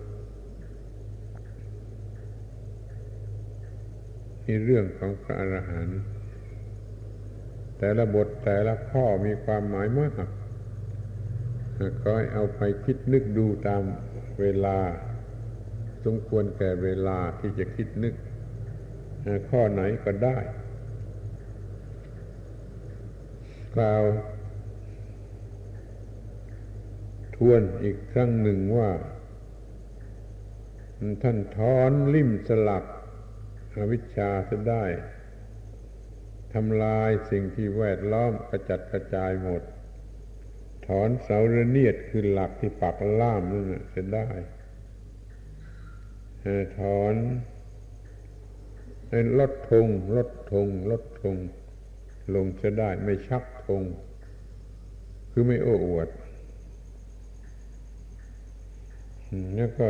[SPEAKER 1] ในเรื่องของพระอรหันต์แต่ละบทแต่ละข้อมีความหมายมากก็ให้เอาไปคิดนึกดูตามเวลาสมควรแก่เวลาที่จะคิดนึกข้อไหนก็ได้กล่าวทวนอีกครั้งหนึ่งว่าท่านถอนลิ่มสลักอวิชชาจะได้ทำลายสิ่งที่แวดล้อมกระจัดกระจายหมดถอนเสาระเนียดคือหลักที่ปักล่ามนั่นจะได้ถอนให้ลดธงลดธงลดธงลงจะได้ไม่ชักธงคือไม่โอ้อวดแล้วก็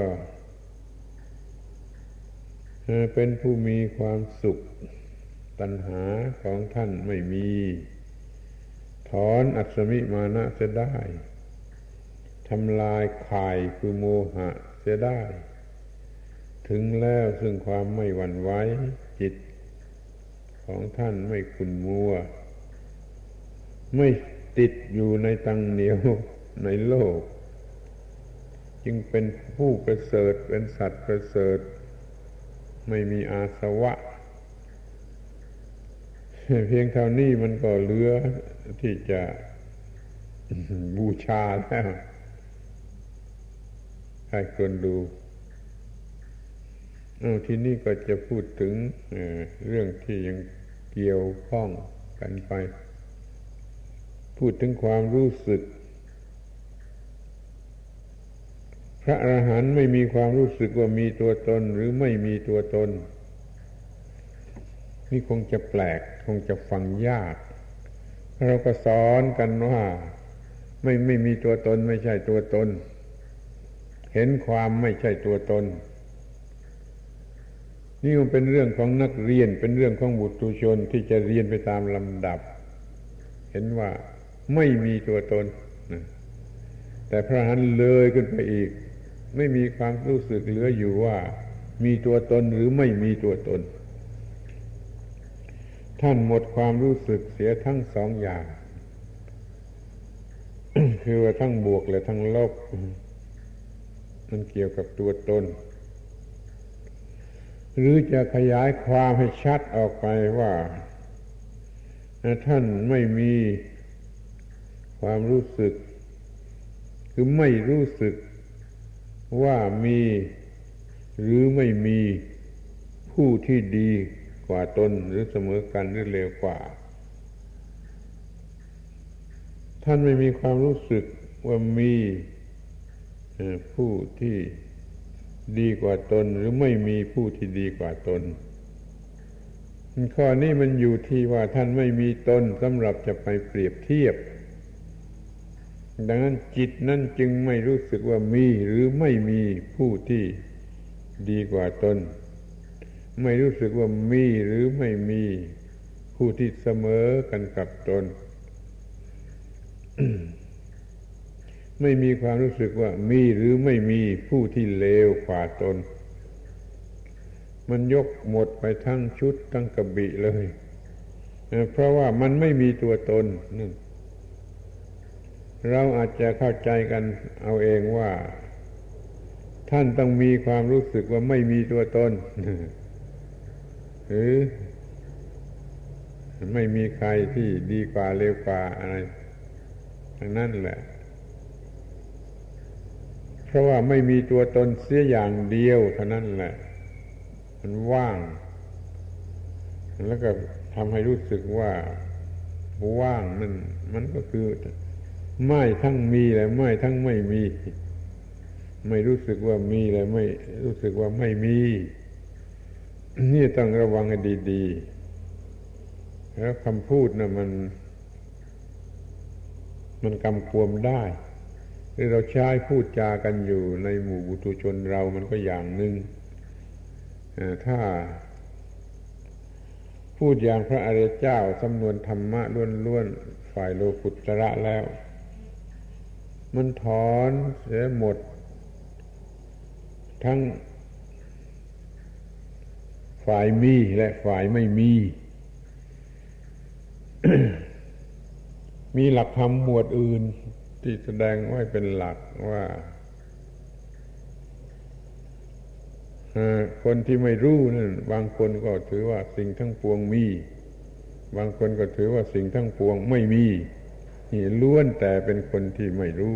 [SPEAKER 1] เป็นผู้มีความสุขตัณหาของท่านไม่มีถอนอัศมิมานะเสียได้ทำลายข่ายคือโมหะเสียได้ถึงแล้วซึ่งความไม่หวั่นไหวจิตของท่านไม่ขุ่นมัวไม่ติดอยู่ในตังเหนียวในโลกจึงเป็นผู้ประเสริฐเป็นสัตว์ประเสริฐไม่มีอาสวะเพียงเท่านี้มันก็เหลือที่จะบูชาแล้วให้คนดูเอาทีนี้ก็จะพูดถึง เ, เรื่องที่ยังเกี่ยวข้องกันไปพูดถึงความรู้สึกพระอรหันต์ไม่มีความรู้สึกว่ามีตัวตนหรือไม่มีตัวตนนี่คงจะแปลกคงจะฟังยากเราก็สอนกันว่าไม่ไม่มีตัวตนไม่ใช่ตัวตนเห็นความไม่ใช่ตัวตนนี่มันเป็นเรื่องของนักเรียนเป็นเรื่องของบุตุชนที่จะเรียนไปตามลำดับเห็นว่าไม่มีตัวตนแต่พระอรหันต์เลยขึ้นไปอีกไม่มีความรู้สึกเหลืออยู่ว่ามีตัวตนหรือไม่มีตัวตนท่านหมดความรู้สึกเสียทั้งสองอย่าง คือว่าทั้งบวกและทั้งลบมันเกี่ยวกับตัวตนหรือจะขยายความให้ชัดออกไปว่าท่านไม่มีความรู้สึกคือไม่รู้สึกว่ามีหรือไม่มีผู้ที่ดีกว่าตนหรือเสมอกันหรือเลวกว่าท่านไม่มีความรู้สึกว่ามีผู้ที่ดีกว่าตนหรือไม่มีผู้ที่ดีกว่าตนข้อนี้มันอยู่ที่ว่าท่านไม่มีตนสำหรับจะไปเปรียบเทียบดังนั้นจิตนั้นจึงไม่รู้สึกว่ามีหรือไม่มีผู้ที่ดีกว่าตนไม่รู้สึกว่ามีหรือไม่มีผู้ที่เสมอกันกับตน ไม่มีความรู้สึกว่ามีหรือไม่มีผู้ที่เลวกว่าตนมันยกหมดไปทั้งชุดทั้งกระบี่เลยเพราะว่ามันไม่มีตัวตนนั่นเราอาจจะเข้าใจกันเอาเองว่าท่านต้องมีความรู้สึกว่าไม่มีตัวตนหรือไม่มีใครที่ดีกว่าเลวกว่าอะไรทั้งนั้นแหละเพราะว่าไม่มีตัวตนเสียอย่างเดียวเท่านั้นแหละมันว่างแล้วก็ทำให้รู้สึกว่าว่างนั่นมันก็คือไม่ทั้งมีและไม่ทั้งไม่มีไม่รู้สึกว่ามีและไม่รู้สึกว่าไม่มีนี่ต้องระวังให้ดีๆแล้วคำพูดนะมันมันกำกวมได้ที่เราใช้พูดจากันอยู่ในหมู่บุตุชนเรามันก็อย่างหนึ่งถ้าพูดอย่างพระอริยเจ้าสำนวนธรรมะล้วนๆฝ่ายโลกุตระแล้วมันถอนเสียหมดทั้งฝ่ายมีและฝ่ายไม่มี มีหลักธรรมหมวดอื่นที่แสดงไว้เป็นหลักว่าคนที่ไม่รู้นั่นบางคนก็ถือว่าสิ่งทั้งปวงมีบางคนก็ถือว่าสิ่งทั้งปวงไม่มีนี่ล้วนแต่เป็นคนที่ไม่รู้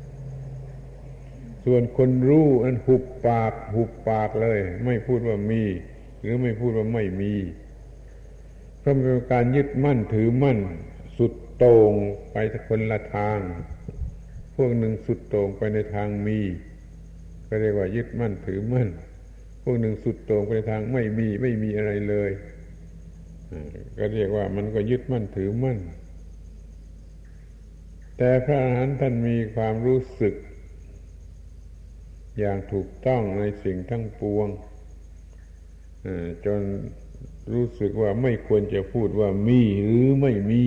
[SPEAKER 1] ส่วนคนรู้นั้นหุบปากหุบปากเลยไม่พูดว่ามีหรือไม่พูดว่าไม่มีเพราะเป็นการยึดมั่นถือมั่นสุดโต่งไปคนละทางพวกหนึ่งสุดโต่งไปในทางมีก็เรียกว่ายึดมั่นถือมั่นพวกหนึ่งสุดโต่งไปในทางไม่มีไม่มีอะไรเลยก็เรียกว่ามันก็ยึดมั่นถือมั่นแต่พระอรหันต์ท่านมีความรู้สึกอย่างถูกต้องในสิ่งทั้งปวงจนรู้สึกว่าไม่ควรจะพูดว่ามีหรือไม่มี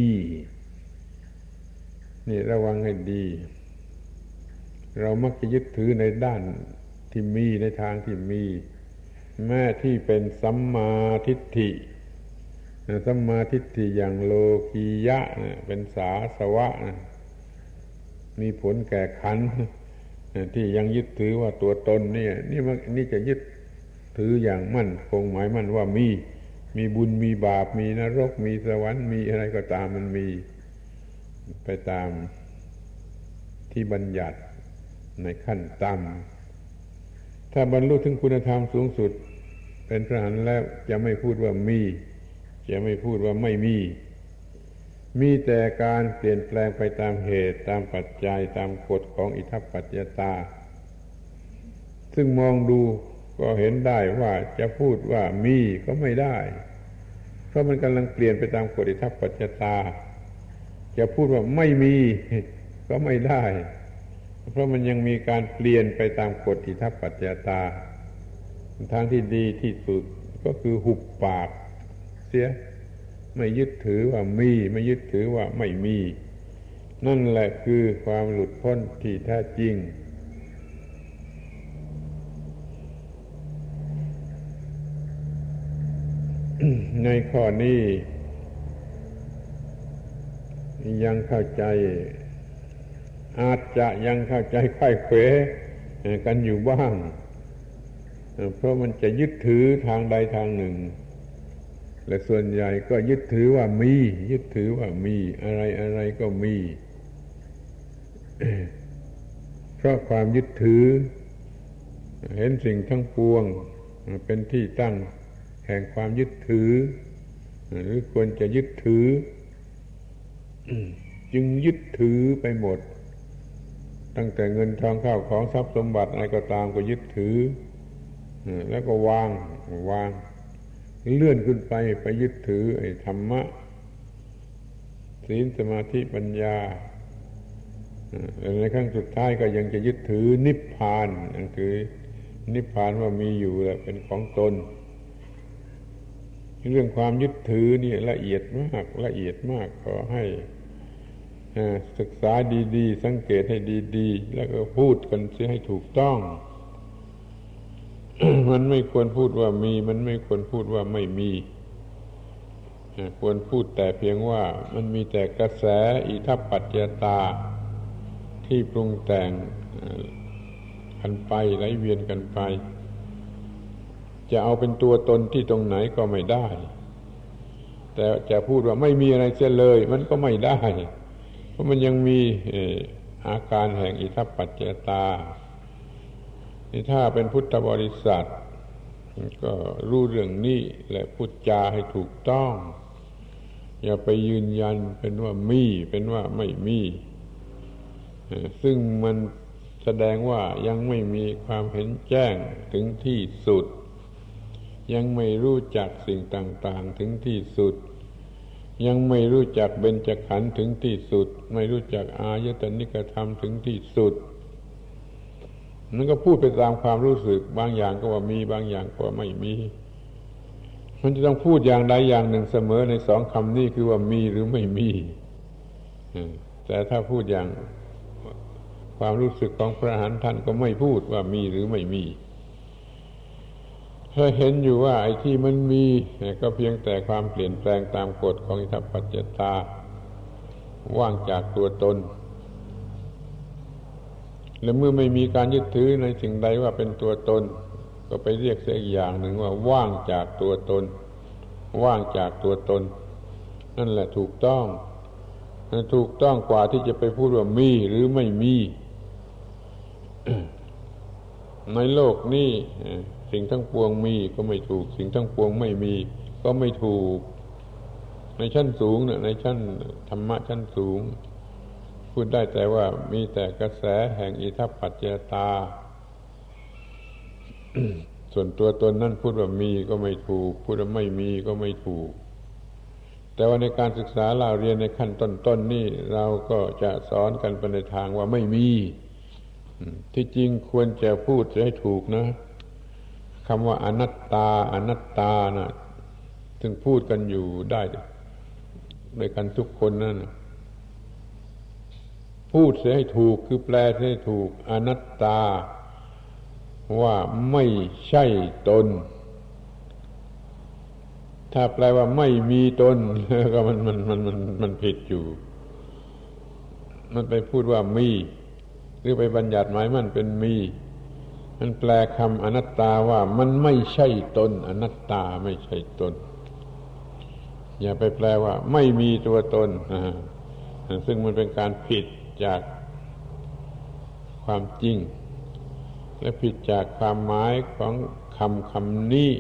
[SPEAKER 1] นี่ระวังให้ดีเรามักจะยึดถือในด้านที่มีในทางที่มีแม้ที่เป็นสัมมาทิฏฐิสัมมาทิฏฐิอย่างโลกียะเป็นสาสวะมีผลแก่ขันธ์ที่ยังยึดถือว่าตัวตนเนี่ยนี่มันนี่จะยึดถืออย่างมั่นคงหมายมั่นว่ามีมีบุญมีบาปมีนรกมีสวรรค์มีอะไรก็ตามมันมีไปตามที่บัญญัติในขั้นต่ำถ้าบรรลุถึงคุณธรรมสูงสุดเป็นพระอรหันต์แล้วจะไม่พูดว่ามีจะไม่พูดว่าไม่มีมีแต่การเปลี่ยนแปลงไปตามเหตุตามปัจจัยตามกฎของอิทัปปัจจยตาซึ่งมองดูก็เห็นได้ว่าจะพูดว่ามีก็ไม่ได้เพราะมันกำลังเปลี่ยนไปตามกฎอิทัปปัจจยตาจะพูดว่าไม่มีก็ไม่ได้เพราะมันยังมีการเปลี่ยนไปตามกฎอิทัปปัจจยตาทางที่ดีที่สุดก็คือหุบปากเสียไม่ยึดถือว่ามีไม่ยึดถือว่าไม่มีนั่นแหละคือความหลุดพ้นที่แท้จริงในข้อนี้ยังเข้าใจอาจจะยังเข้าใจไขว้เขวกันอยู่บ้างเพราะมันจะยึดถือทางใดทางหนึ่งและส่วนใหญ่ก็ยึดถือว่ามียึดถือว่ามีอะไรอะไรก็มีเพราะความยึดถือเห็นสิ่งทั้งปวงเป็นที่ตั้งแห่งความยึดถือหรือควรจะยึดถือจึงยึดถือไปหมดตั้งแต่เงินทองข้าวของทรัพย์สมบัติอะไรก็ตามก็ยึดถือแล้วก็วางวางเลื่อนขึ้นไปไปยึดถือไอ้ธรรมะศีลสมาธิปัญญาในขั้นสุดท้ายก็ยังจะยึดถือนิพพานยังถือนิพพานว่ามีอยู่และเป็นของตนเรื่องความยึดถือนี่ละเอียดมากละเอียดมากขอให้ศึกษาดีๆสังเกตให้ดีๆแล้วก็พูดกันเสียให้ถูกต้อง มันไม่ควรพูดว่ามีมันไม่ควรพูดว่าไม่มีควรพูดแต่เพียงว่ามันมีแต่กระแสอิทัปปัจจยตาที่ปรุงแต่งกันไปไหลเวียนกันไปจะเอาเป็นตัวตนที่ตรงไหนก็ไม่ได้แต่จะพูดว่าไม่มีอะไรเสียเลยมันก็ไม่ได้เพราะมันยังมีอาการแห่งอิทัปปัจจยตานี่ถ้าเป็นพุทธบริษัทก็รู้เรื่องนี้และพูดจาให้ถูกต้องอย่าไปยืนยันเป็นว่ามีเป็นว่าไม่มีซึ่งมันแสดงว่ายังไม่มีความเห็นแจ้งถึงที่สุดยังไม่รู้จักสิ่งต่างๆถึงที่สุดยังไม่รู้จักเบญจขันธ์ถึงที่สุดไม่รู้จักอายตนิกธรรมถึงที่สุดนั่นก็พูดไปตามความรู้สึกบางอย่างก็ว่ามีบางอย่างก็ว่าไม่มีมันจะต้องพูดอย่างใดอย่างหนึ่งเสมอในสองคำนี้คือว่ามีหรือไม่มีแต่ถ้าพูดอย่างความรู้สึกของพระอรหันต์ท่านก็ไม่พูดว่ามีหรือไม่มีถ้าเห็นอยู่ว่าไอ้ที่มันมีก็เพียงแต่ความเปลี่ยนแปลงตามกฎของอิทัปปัจจยตาว่างจากตัวตนและเมื่อไม่มีการยึดถือในสิ่งใดว่าเป็นตัวตนก็ไปเรียกเสียอีกอย่างหนึ่งว่าว่างจากตัวตนว่างจากตัวตนนั่นแหละถูกต้องถูกต้องกว่าที่จะไปพูดว่ามีหรือไม่มี ในโลกนี้สิ่งทั้งปวงมีก็ไม่ถูกสิ่งทั้งปวงไม่มีก็ไม่ถูกในชั้นสูงเนี่ยในชั้นธรรมะชั้นสูงพูดได้แต่ว่ามีแต่กระแสแห่งอิทัปปัจจยตา ส่วนตัวตนนั่นพูดว่ามีก็ไม่ถูกพูดว่าไม่มีก็ไม่ถูกแต่ว่าในการศึกษาเราเรียนในขั้นต้นๆ น, นี่เราก็จะสอนกันไปในทางว่าไม่มีที่จริงควรจะพูดให้ถูกนะคำว่าอนัตตาอนัตตานะถึงพูดกันอยู่ได้ด้วยกันทุกคนนั่นพูดเสียให้ถูกคือแปลเสียให้ถูกอนัตตาว่าไม่ใช่ตนถ้าแปลว่าไม่มีตนก็มันมันมันมันมันผิดอยู่มันไปพูดว่ามีหรือไปบัญญัติหมายมันเป็นมีมันแปลคำอนัตตาว่ามันไม่ใช่ตนอนัตตาไม่ใช่ตนอย่าไปแปลว่าไม่มีตัวตนซึ่งมันเป็นการผิดจากความจริงและผิดจากความหมายของคำคำนี้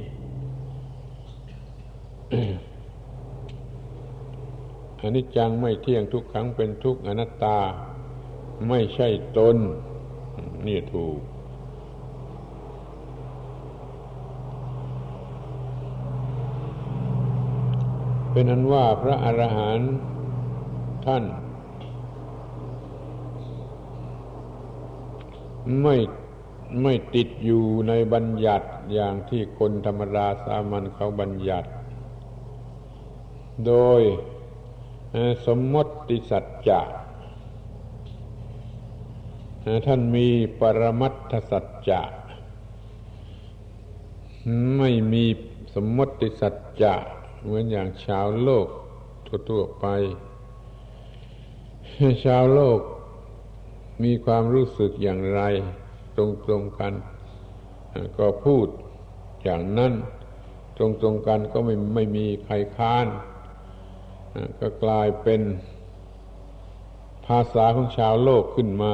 [SPEAKER 1] อนิจจังไม่เที่ยงทุกขังเป็นทุกข์อนัตตาไม่ใช่ตนนี่ถูกเป็นอันว่าพระอรหันต์ท่านไม่ไม่ติดอยู่ในบัญญัติอย่างที่คนธรรมดาสามัญเขาบัญญัติโดยสมมติสัจจะท่านมีปรมัตถสัจจะไม่มีสมมติสัจจะเหมือนอย่างชาวโลกทั่วๆไปชาวโลกมีความรู้สึกอย่างไรตรงๆกันก็พูดอย่างนั้นตรงๆกันก็ไม่ไม่มีใครค้านก็กลายเป็นภาษาของชาวโลกขึ้นมา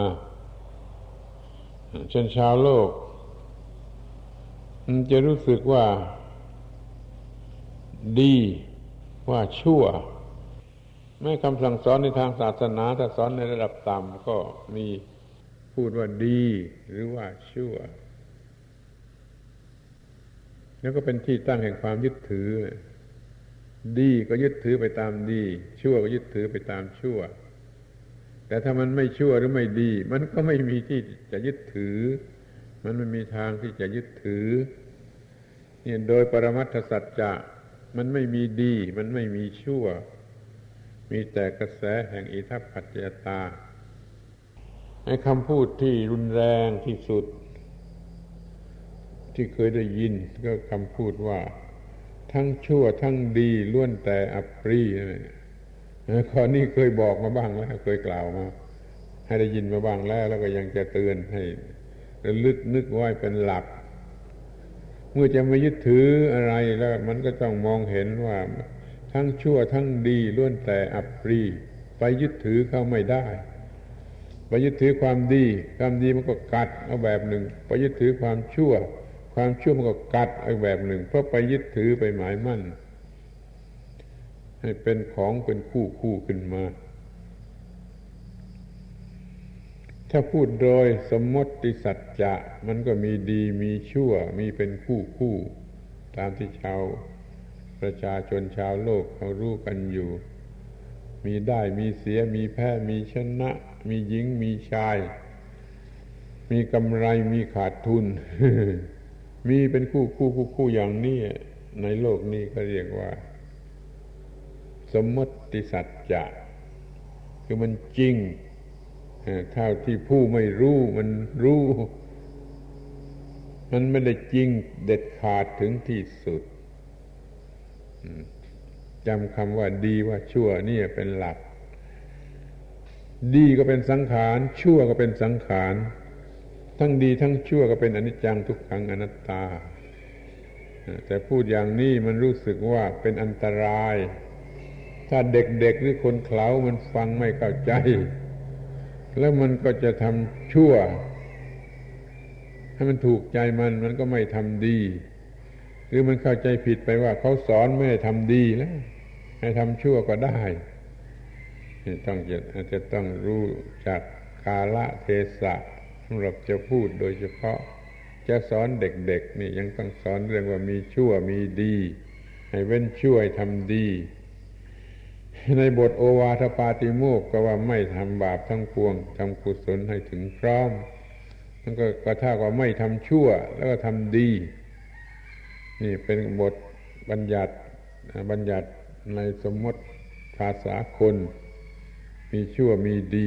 [SPEAKER 1] เช่นชาวโลกจะรู้สึกว่าดีว่าชั่วแม้คำสั่งสอนในทางศาสนาถ้าสอนในระดับต่ำก็มีพูดว่าดีหรือว่าชั่วแล้วก็เป็นที่ตั้งแห่งความยึดถือดีก็ยึดถือไปตามดีชั่วก็ยึดถือไปตามชั่วแต่ถ้ามันไม่ชั่วหรือไม่ดีมันก็ไม่มีที่จะยึดถือมันไม่มีทางที่จะยึดถือเนี่ยโดยปรมัตถสัจจะมันไม่มีดีมันไม่มีชั่วมีแต่กระแสแห่งอิทัปปัจจยตาไอ้คำพูดที่รุนแรงที่สุดที่เคยได้ยินก็คำพูดว่าทั้งชั่วทั้งดีล้วนแต่อัปรีข้อนี้เคยบอกมาบ้างแล้วเคยกล่าวมาให้ได้ยินมาบ้างแล้วแล้วก็ยังจะเตือนให้ระลึกนึกไว้เป็นหลักเมื่อจะไม่ยึดถืออะไรแล้วมันก็ต้องมองเห็นว่าทั้งชั่วทั้งดีล้วนแต่อัปรีไปยึดถือเขาไม่ได้ไปยึดถือความดีความดีมันก็กัดเอาแบบหนึ่งไปยึดถือความชั่วความชั่วมันก็กัดเอาแบบหนึ่งเพราะไปยึดถือไปหมายมั่นให้เป็นของเป็นคู่คู่ขึ้นมาถ้าพูดโดยสมมติสัจจะมันก็มีดีมีชั่วมีเป็นคู่คู่ตามที่ชาวประชาชนชาวโลกเขารู้กันอยู่มีได้มีเสียมีแพ้มีชนะมีหญิงมีชายมีกำไรมีขาดทุน มีเป็นคู่คู่คู่คู่อย่างนี้ในโลกนี้ก็เรียกว่าสมมติสัจจะคือมันจริงเท่าที่ผู้ไม่รู้มันรู้มันไม่ได้จริงเด็ดขาดถึงที่สุดจำคำว่าดีว่าชั่วนี่เป็นหลักดีก็เป็นสังขารชั่วก็เป็นสังขารทั้งดีทั้งชั่วก็เป็นอนิจจังทุกขังอนัตตาแต่พูดอย่างนี้มันรู้สึกว่าเป็นอันตรายถ้าเด็กๆหรือคนเขลามันฟังไม่เข้าใจแล้วมันก็จะทำชั่วให้มันถูกใจมันมันก็ไม่ทำดีหรือมันเข้าใจผิดไปว่าเขาสอนไม่ให้ทำดีแล้วให้ทำชั่วก็ได้ต้องจะอาจจะต้องรู้จักกาลเทศะสำหรับจะพูดโดยเฉพาะจะสอนเด็กๆนี่ยังต้องสอนเรื่องว่ามีชั่วมีดีให้เว้นชั่วให้ทำดีในบทโอวาทปาติโมกข์ก็ว่าไม่ทำบาปทั้งปวงทำกุศลให้ถึงพร้อมมันก็ก็เท่ากับไม่ทำชั่วแล้วก็ทำดีนี่เป็นบทบัญญัติบัญญัติในสมมติภาษาคนมีชั่วมีดี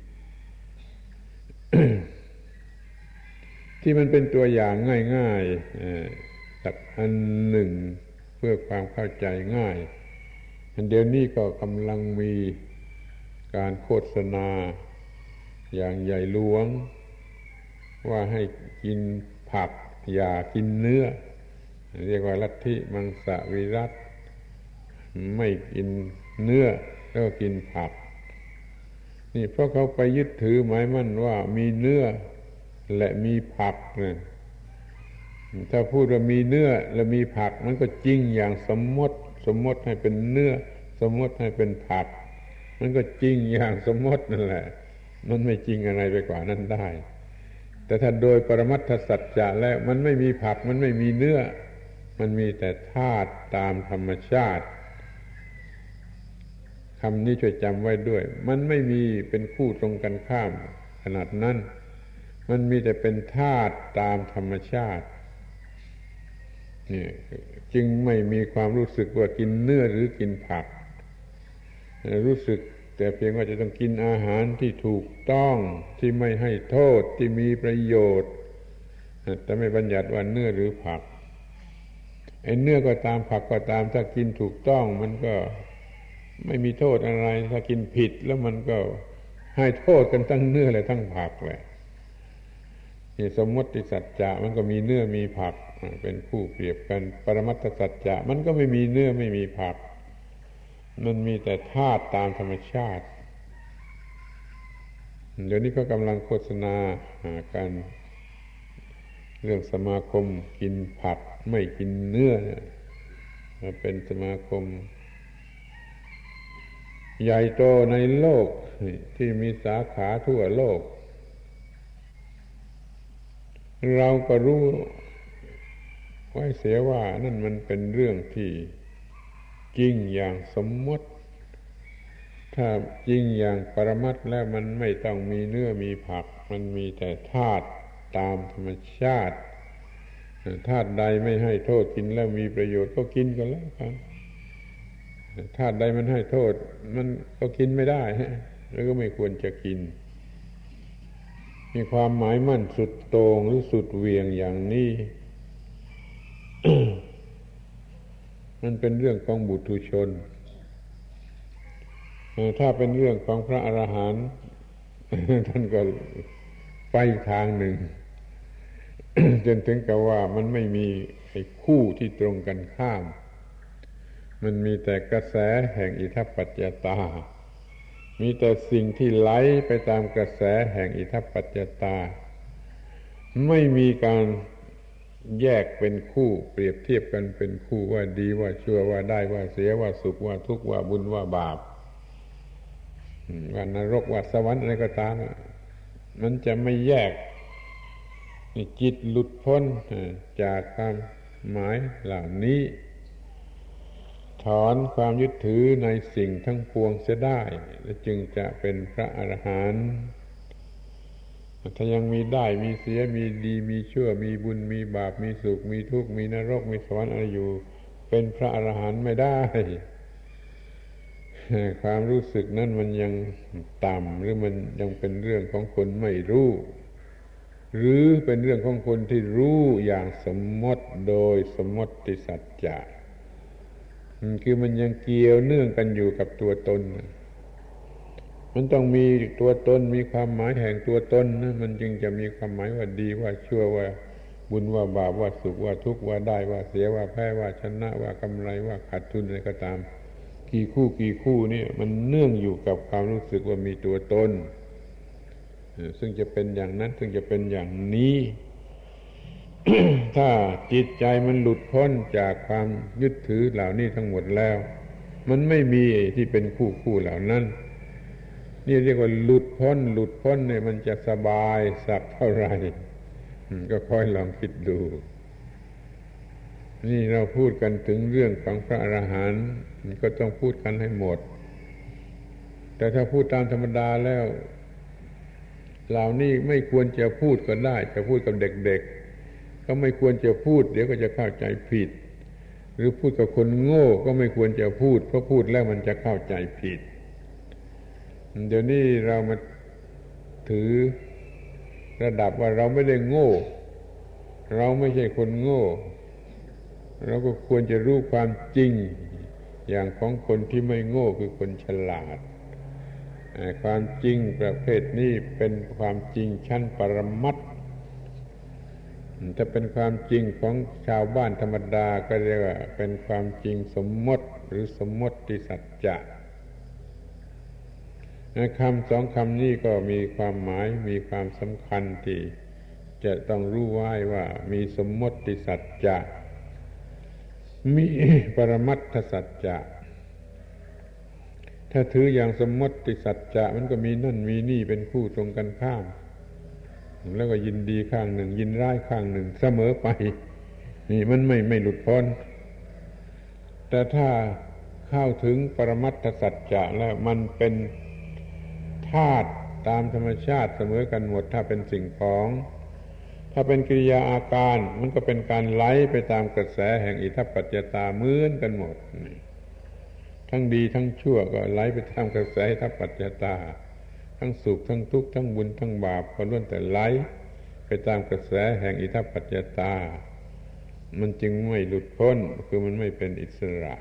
[SPEAKER 1] ที่มันเป็นตัวอย่างง่ายๆสักอันหนึ่งเพื่อความเข้าใจง่ายเดี๋ยวนี้ก็กำลังมีการโฆษณาอย่างใหญ่หลวงว่าให้กินผักอย่ากินเนื้อเรียกว่าลัทธิมังสวิรัติไม่กินเนื้อแล้วกินผักนี่เพราะเขาไปยึดถือหมายมั่นว่ามีเนื้อและมีผักเนี่ยถ้าพูดว่ามีเนื้อและมีผักมันก็จริงอย่างสมมติสมมติให้เป็นเนื้อสมมติให้เป็นผักมันก็จริงอย่างสมมตินั่นแหละมันไม่จริงอะไรไปกว่านั้นได้แต่ถ้าโดยปรมัตถสัจจะแล้วมันไม่มีผักมันไม่มีเนื้อมันมีแต่ธาตุตามธรรมชาติคำนี้ช่วยจำไว้ด้วยมันไม่มีเป็นคู่ตรงกันข้ามขนาดนั้นมันมีแต่เป็นธาตุตามธรรมชาตินี่จึงไม่มีความรู้สึกว่ากินเนื้อหรือกินผักรู้สึกแต่เพียงว่าจะต้องกินอาหารที่ถูกต้องที่ไม่ให้โทษที่มีประโยชน์แต่ไม่บัญญัติว่าเนื้อหรือผักไอ้เนื้อก็ตามผักก็ตามถ้ากินถูกต้องมันก็ไม่มีโทษอะไรถ้ากินผิดแล้วมันก็ให้โทษกันทั้งเนื้อและทั้งผักแหละนี่สมมติสัจจะมันก็มีเนื้อมีผักเป็นคู่เปรียบกันปรมัตถสัจจะมันก็ไม่มีเนื้อไม่มีผักมันมีแต่ธาตุตามธรรมชาติเดี๋ยวนี้ก็กำลังโฆษณาการเรื่องสมาคมกินผักไม่กินเนื้อเป็นสมาคมใหญ่โตในโลกที่มีสาขาทั่วโลกเราก็รู้ไว้เสียว่านั่นมันเป็นเรื่องที่จริงอย่างสมมติถ้าจริงอย่างปรมัตถ์แล้วมันไม่ต้องมีเนื้อมีผักมันมีแต่ธาตุตามธรรมชาติธาตุใดไม่ให้โทษกินแล้วมีประโยชน์ก็กินกันแล้วครับธาตุใดมันให้โทษมันก็กินไม่ได้แล้วก็ไม่ควรจะกินมีความหมายมั่นสุดโต่งหรือสุดเหวี่ยงอย่างนี้ มันเป็นเรื่องของบุถุชนถ้าเป็นเรื่องของพระอรหันต์ท่านก็ไปทางหนึ่ง จนถึงกับว่ามันไม่มีไอ้คู่ที่ตรงกันข้ามมันมีแต่กระแสแห่งอิทัปปัจจตามีแต่สิ่งที่ไหลไปตามกระแสแห่งอิทัปปัจจตาไม่มีการแยกเป็นคู่เปรียบเทียบกันเป็นคู่ว่าดีว่าชั่วว่าได้ว่าเสียว่าสุขว่าทุกข์ว่าบุญว่าบาปว่านรกว่าสวรรค์อะไรก็ตามมันจะไม่แยกจิตหลุดพ้นจากความหมายเหล่านี้ถอนความยึดถือในสิ่งทั้งปวงเสียได้และจึงจะเป็นพระอรหันต์ถ้ายังมีได้มีเสียมีดีมีชั่วมีบุญมีบาปมีสุขมีทุกข์มีนรกมีสวรรค์อะไรอยู่เป็นพระอรหันต์ไม่ได้ความรู้สึกนั้นมันยังต่ำหรือมันยังเป็นเรื่องของคนไม่รู้หรือเป็นเรื่องของคนที่รู้อย่างสมมติโดยสมมติสัจจะคือมันยังเกี่ยวเนื่องกันอยู่กับตัวตนมันต้องมีตัวตนมีความหมายแห่งตัวตนนะมันจึงจะมีความหมายว่าดีว่าชั่วว่าบุญว่าบาปว่าสุขว่าทุกข์ว่าได้ว่าเสียว่าแพ้ว่าชนะว่ากำไรว่าขาดทุนอะไรก็ตามกี่คู่กี่คู่นี่มันเนื่องอยู่กับความรู้สึกว่ามีตัวตนซึ่งจะเป็นอย่างนั้นซึ่งจะเป็นอย่างนี้ ถ้าจิตใจมันหลุดพ้นจากความยึดถือเหล่านี้ทั้งหมดแล้วมันไม่มีที่เป็นคู่คู่เหล่านั้นนี่เรียกว่าหลุดพ้นหลุดพ้นเนี่ยมันจะสบายสักเท่าไหร่ก็ค่อยลองคิดดูนี่เราพูดกันถึงเรื่องของพระอรหันต์ก็ต้องพูดกันให้หมดแต่ถ้าพูดตามธรรมดาแล้วเหล่านี้ไม่ควรจะพูดก็ได้จะพูดกับเด็กๆก็ไม่ควรจะพูดเดี๋ยวก็จะเข้าใจผิดหรือพูดกับคนโง่ก็ไม่ควรจะพูดเพราะพูดแล้วมันจะเข้าใจผิดเดี๋ยวนี้เรามาถือระดับว่าเราไม่ได้โง่เราไม่ใช่คนโง่เราก็ควรจะรู้ความจริงอย่างของคนที่ไม่โง่คือคนฉลาดความจริงประเภทนี้เป็นความจริงชั้นปรมัตถ์ถ้าเป็นความจริงของชาวบ้านธรรมดาก็เรียกว่าเป็นความจริงสมมติหรือสมมติสัจจะคำสองคำนี้ก็มีความหมายมีความสำคัญที่จะต้องรู้ไว้ว่ามีสมมติสัจจะมีปรมัตถสัจจะถ้าถืออย่างสมมติสัจจะมันก็มีนั่นมีนี่เป็นคู่ตรงกันข้ามแล้วก็ยินดีข้างหนึ่งยินร้ายข้างหนึ่งเสมอไปนี่มันไม่ไม่หลุดพ้นแต่ถ้าเข้าถึงปรมัตถสัจจะแล้วมันเป็นธาตุตามธรรมชาติเสมอกันหมดถ้าเป็นสิ่งของถ้าเป็นกิริยาอาการมันก็เป็นการไหลไปตามกระแสแห่งอิทัปปัจจตาเหมือนกันหมดทั้งดีทั้งชั่วก็ไหลไปตามกระแสอิทัปปัจจตาทั้งสุขทั้งทุกข์ทั้งบุญทั้งบาปก็ล้วนแต่ไหลไปตามกระแสแห่งอิทัปปัจจตามันจึงไม่หลุดพ้นคือมันไม่เป็นอิสระ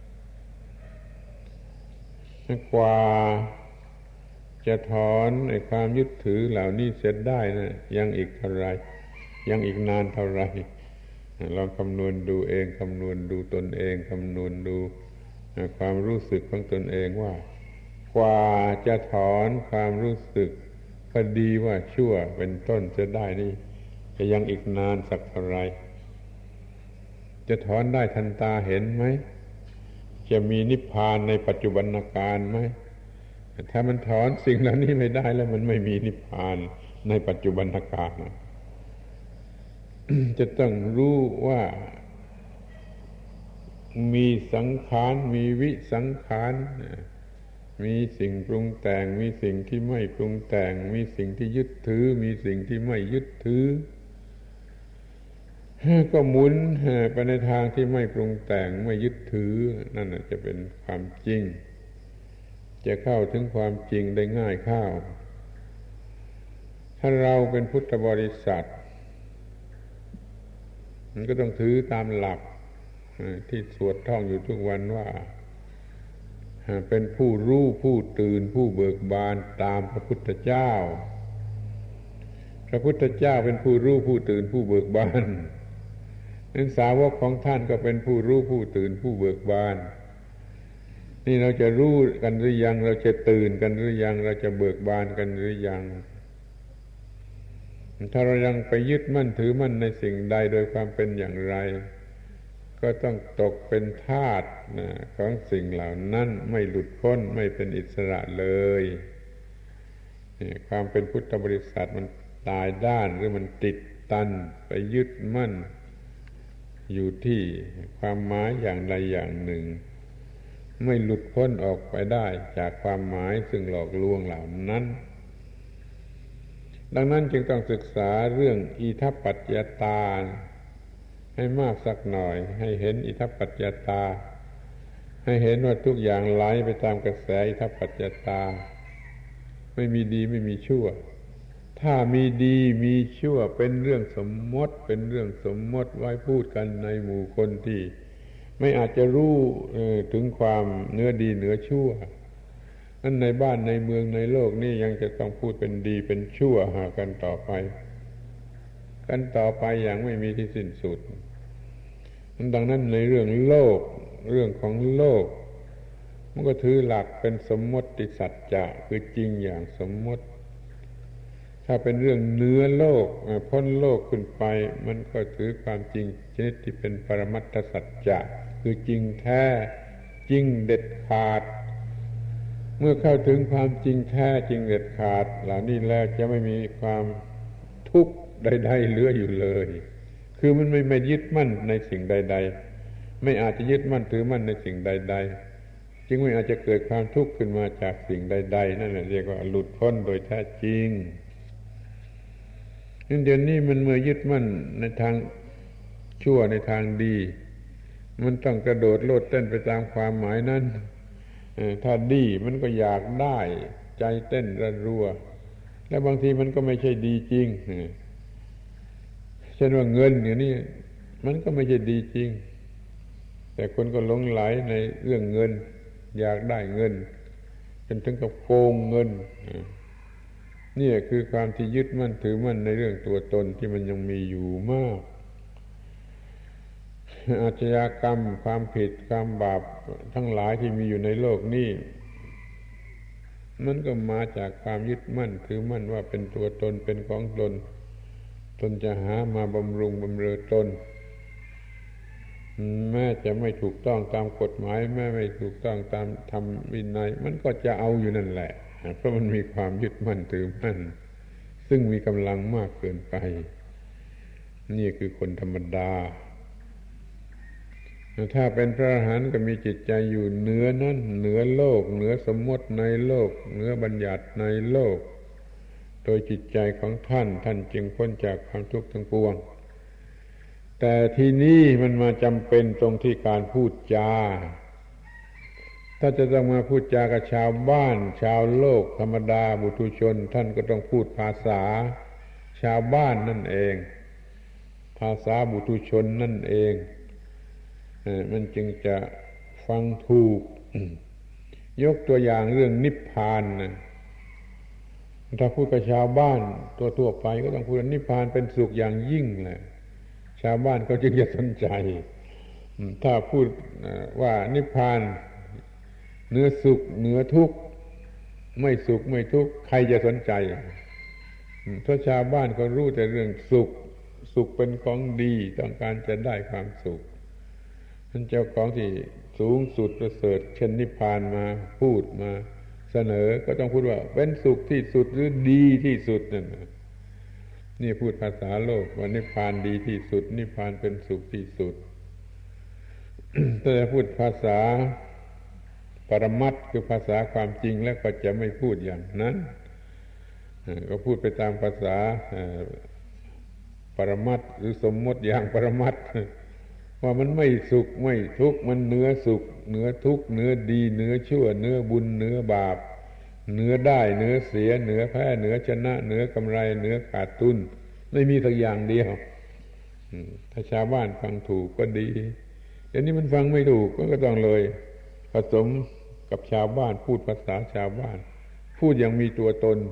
[SPEAKER 1] กว่าจะถอนไอ้ความยึดถือเหล่านี้เสร็จได้นะยังอีกเท่าไรยังอีกนานเท่าไรลองคำนวณดูเองคำนวณดูตนเองคำนวณดูความรู้สึกของตนเองว่ากว่าจะถอนความรู้สึกพอดีว่าชั่วเป็นต้นจะได้นี่จะยังอีกนานสักเท่าไรจะถอนได้ทันตาเห็นไหมจะมีนิพพานในปัจจุบันการไหมถ้ามันถอนสิ่งเหล่านี้ไม่ได้แล้วมันไม่มีนิพพานในปัจจุบันการ จะต้องรู้ว่ามีสังขารมีวิสังขารมีสิ่งปรุงแต่งมีสิ่งที่ไม่ปรุงแต่งมีสิ่งที่ยึดถือมีสิ่งที่ไม่ยึดถือก็หมุนไปในทางที่ไม่ปรุงแต่งไม่ยึดถือนั่นจะเป็นความจริงจะเข้าถึงความจริงได้ง่ายเข้าถ้าเราเป็นพุทธบริษัทมันก็ต้องถือตามหลักที่สวดท่องอยู่ทุกวันว่าเป็นผู้รู้ผู้ตื่นผู้เบิกบานตามพระพุทธเจ้าพระพุทธเจ้าเป็นผู้รู้ผู้ตื่นผู้เบิกบานนั้นสาวกของท่านก็เป็นผู้รู้ผู้ตื่นผู้เบิกบานนี่เราจะรู้กันหรือยังเราจะตื่นกันหรือยังเราจะเบิกบานกันหรือยังถ้าเรายังไปยึดมั่นถือมั่นในสิ่งใดโดยความเป็นอย่างไรก็ต้องตกเป็นทาสของสิ่งเหล่านั้นไม่หลุดพ้นไม่เป็นอิสระเลยความเป็นพุทธบริษัทมันตายด้านหรือมันติดตันไปยึดมั่นอยู่ที่ความหมายอย่างใดอย่างหนึ่งไม่หลุดพ้นออกไปได้จากความหมายซึ่งหลอกลวงเหล่านั้นดังนั้นจึงต้องศึกษาเรื่องอิทัปปัจจตาให้มากสักหน่อยให้เห็นอิทัปปัจจตาให้เห็นว่าทุกอย่างไหลไปตามกระแสอิทัปปัจจตาไม่มีดีไม่มีชั่วถ้ามีดีมีชั่วเป็นเรื่องสมมติเป็นเรื่องสมมติไว้พูดกันในหมู่คนที่ไม่อาจจะรู้ถึงความเนื้อดีเหนือชั่วนั่นในบ้านในเมืองในโลกนี้ยังจะต้องพูดเป็นดีเป็นชั่วหากันต่อไปกันต่อไปอย่างไม่มีที่สิ้นสุดดังนั้นในเรื่องโลกเรื่องของโลกมันก็ถือหลักเป็นสมมติสัจจะคือจริงอย่างสมมติถ้าเป็นเรื่องเหนือโลกพ้นโลกขึ้นไปมันก็ถือความจริงชนิดที่เป็นปรมัตถสัจจะคือจริงแท้จริงเด็ดขาดเมื่อเข้าถึงความจริงแท้จริงเด็ดขาดเหล่านี้แล้วจะไม่มีความทุกข์ใดๆเหลืออยู่เลยคือมันไม่ไม่ยึดมั่นในสิ่งใดๆไม่อาจจะยึดมั่นถือมั่นในสิ่งใดๆจึงไม่อาจจะเกิดความทุกข์ขึ้นมาจากสิ่งใดๆนั่นแหละเรียกว่าหลุดพ้นโดยแท้จริงเดี๋ยวนี้มันเมื่อยึดมั่นในทางชั่วในทางดีมันต้องกระโดดโลดเต้นไปตามความหมายนั้นถ้าดีมันก็อยากได้ใจเต้นระรัวและบางทีมันก็ไม่ใช่ดีจริงเช่นว่าเงินอย่างนี้มันก็ไม่ใช่ดีจริงแต่คนก็หลงไหลในเรื่องเงินอยากได้เงินจนถึงกับโกงเงินนี่คือความที่ยึดมั่นถือมั่นในเรื่องตัวตนที่มันยังมีอยู่มากอาชญากรรมความผิดความบาปทั้งหลายที่มีอยู่ในโลกนี้มันก็มาจากความยึดมั่นถือมั่นว่าเป็นตัวตนเป็นของตนตนจะหามาบำรุงบำเรอตนแม้จะไม่ถูกต้องตามกฎหมายแม้ไม่ถูกต้องตามธรรมวินัยมันก็จะเอาอยู่นั่นแหละเพราะมันมีความยึดมั่นถือมั่นซึ่งมีกำลังมากเกินไปนี่คือคนธรรมดาถ้าเป็นพระอรหันต์ก็มีจิตใจอยู่เหนือนั้นเหนือโลกเหนือสมมติในโลกเหนือบัญญัติในโลกโดยจิตใจของท่านท่านจึงพ้นจากความทุกข์ทั้งปวงแต่ที่นี้มันมาจำเป็นตรงที่การพูดจาถ้าจะต้องมาพูดจากับชาวบ้านชาวโลกธรรมดาบุตุชนท่านก็ต้องพูดภาษาชาวบ้านนั่นเองภาษาบุตุชนนั่นเองมันจึงจะฟังถูกยกตัวอย่างเรื่องนิพพานนะถ้าพูดกับชาวบ้านตัวทั่วไปก็ต้องพูดว่านิพพานเป็นสุขอย่างยิ่งแหละชาวบ้านเขาจึงจะสนใจถ้าพูดว่านิพพานเหนือสุขเหนือทุกข์ไม่สุขไม่ทุกข์ใครจะสนใจถ้าชาวบ้านเขารู้แต่เรื่องสุขสุขเป็นของดีต้องการจะได้ความสุขท่านเจ้าของที่สูงสุดประเสริฐเช่นนิพพานมาพูดมาเสนอก็ต้องพูดว่าเป็นสุขที่สุดหรือดีที่สุดนั่นนี่พูดภาษาโลกว่านิพพานดีที่สุดนิพพานเป็นสุขที่สุด ถ้าจะพูดภาษาปรมัตถ์คือภาษาความจริงแล้วก็จะไม่พูดอย่างนั้นก็พูดไปตามภาษาปรมัตถ์หรือสมมติอย่างปรมัตถ์ว่ามันไม่สุขไม่ทุกข์มันเหนือสุขเหนือทุกข์เหนือดีเหนือชั่วเหนือบุญเหนือบาปเหนือได้เหนือเสียเหนือแพ้เหนือชนะเหนือกำไรเหนือขาดทุนไม่มีสักอย่างเดียวถ้าชาวบ้านฟังถูกก็ดีเดี๋ยวนี้มันฟังไม่ถูกก็ต้องเลยผสมกับชาวบ้านพูดภาษาชาวบ้านพูดอย่างมีตัวตน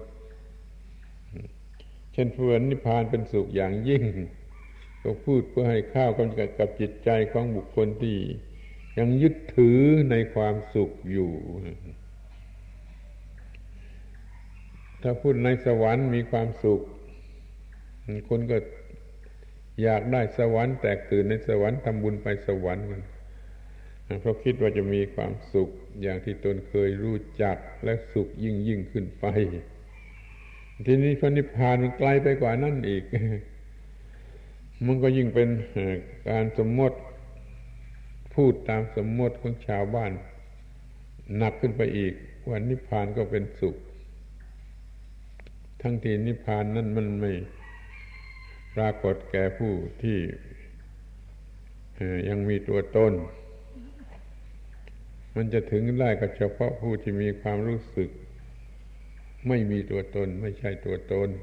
[SPEAKER 1] เช่นพูดนิพพานเป็นสุขอย่างยิ่งก็พูดเพื่อให้เข้ากันกับจิตใจของบุคคลที่ยังยึดถือในความสุขอยู่ถ้าพูดในสวรรค์มีความสุขคนก็อยากได้สวรรค์แตกตื่นในสวรรค์ทำบุญไปสวรรค์กันเพราะคิดว่าจะมีความสุขอย่างที่ตนเคยรู้จักและสุขยิ่งยิ่งขึ้นไปทีนี้พระนิพพานมันไกลไปกว่านั้นอีกมันก็ยิ่งเป็นการสมมติพูดตามสมมติของชาวบ้านหนักขึ้นไปอีกว่านิพพานก็เป็นสุขทั้งที่นิพพานนั้นมันไม่ปรากฏแก่ผู้ที่ยังมีตัวตนมันจะถึงได้ก็เฉพาะผู้ที่มีความรู้สึกไม่มีตัวตนไม่ใช่ตัวตน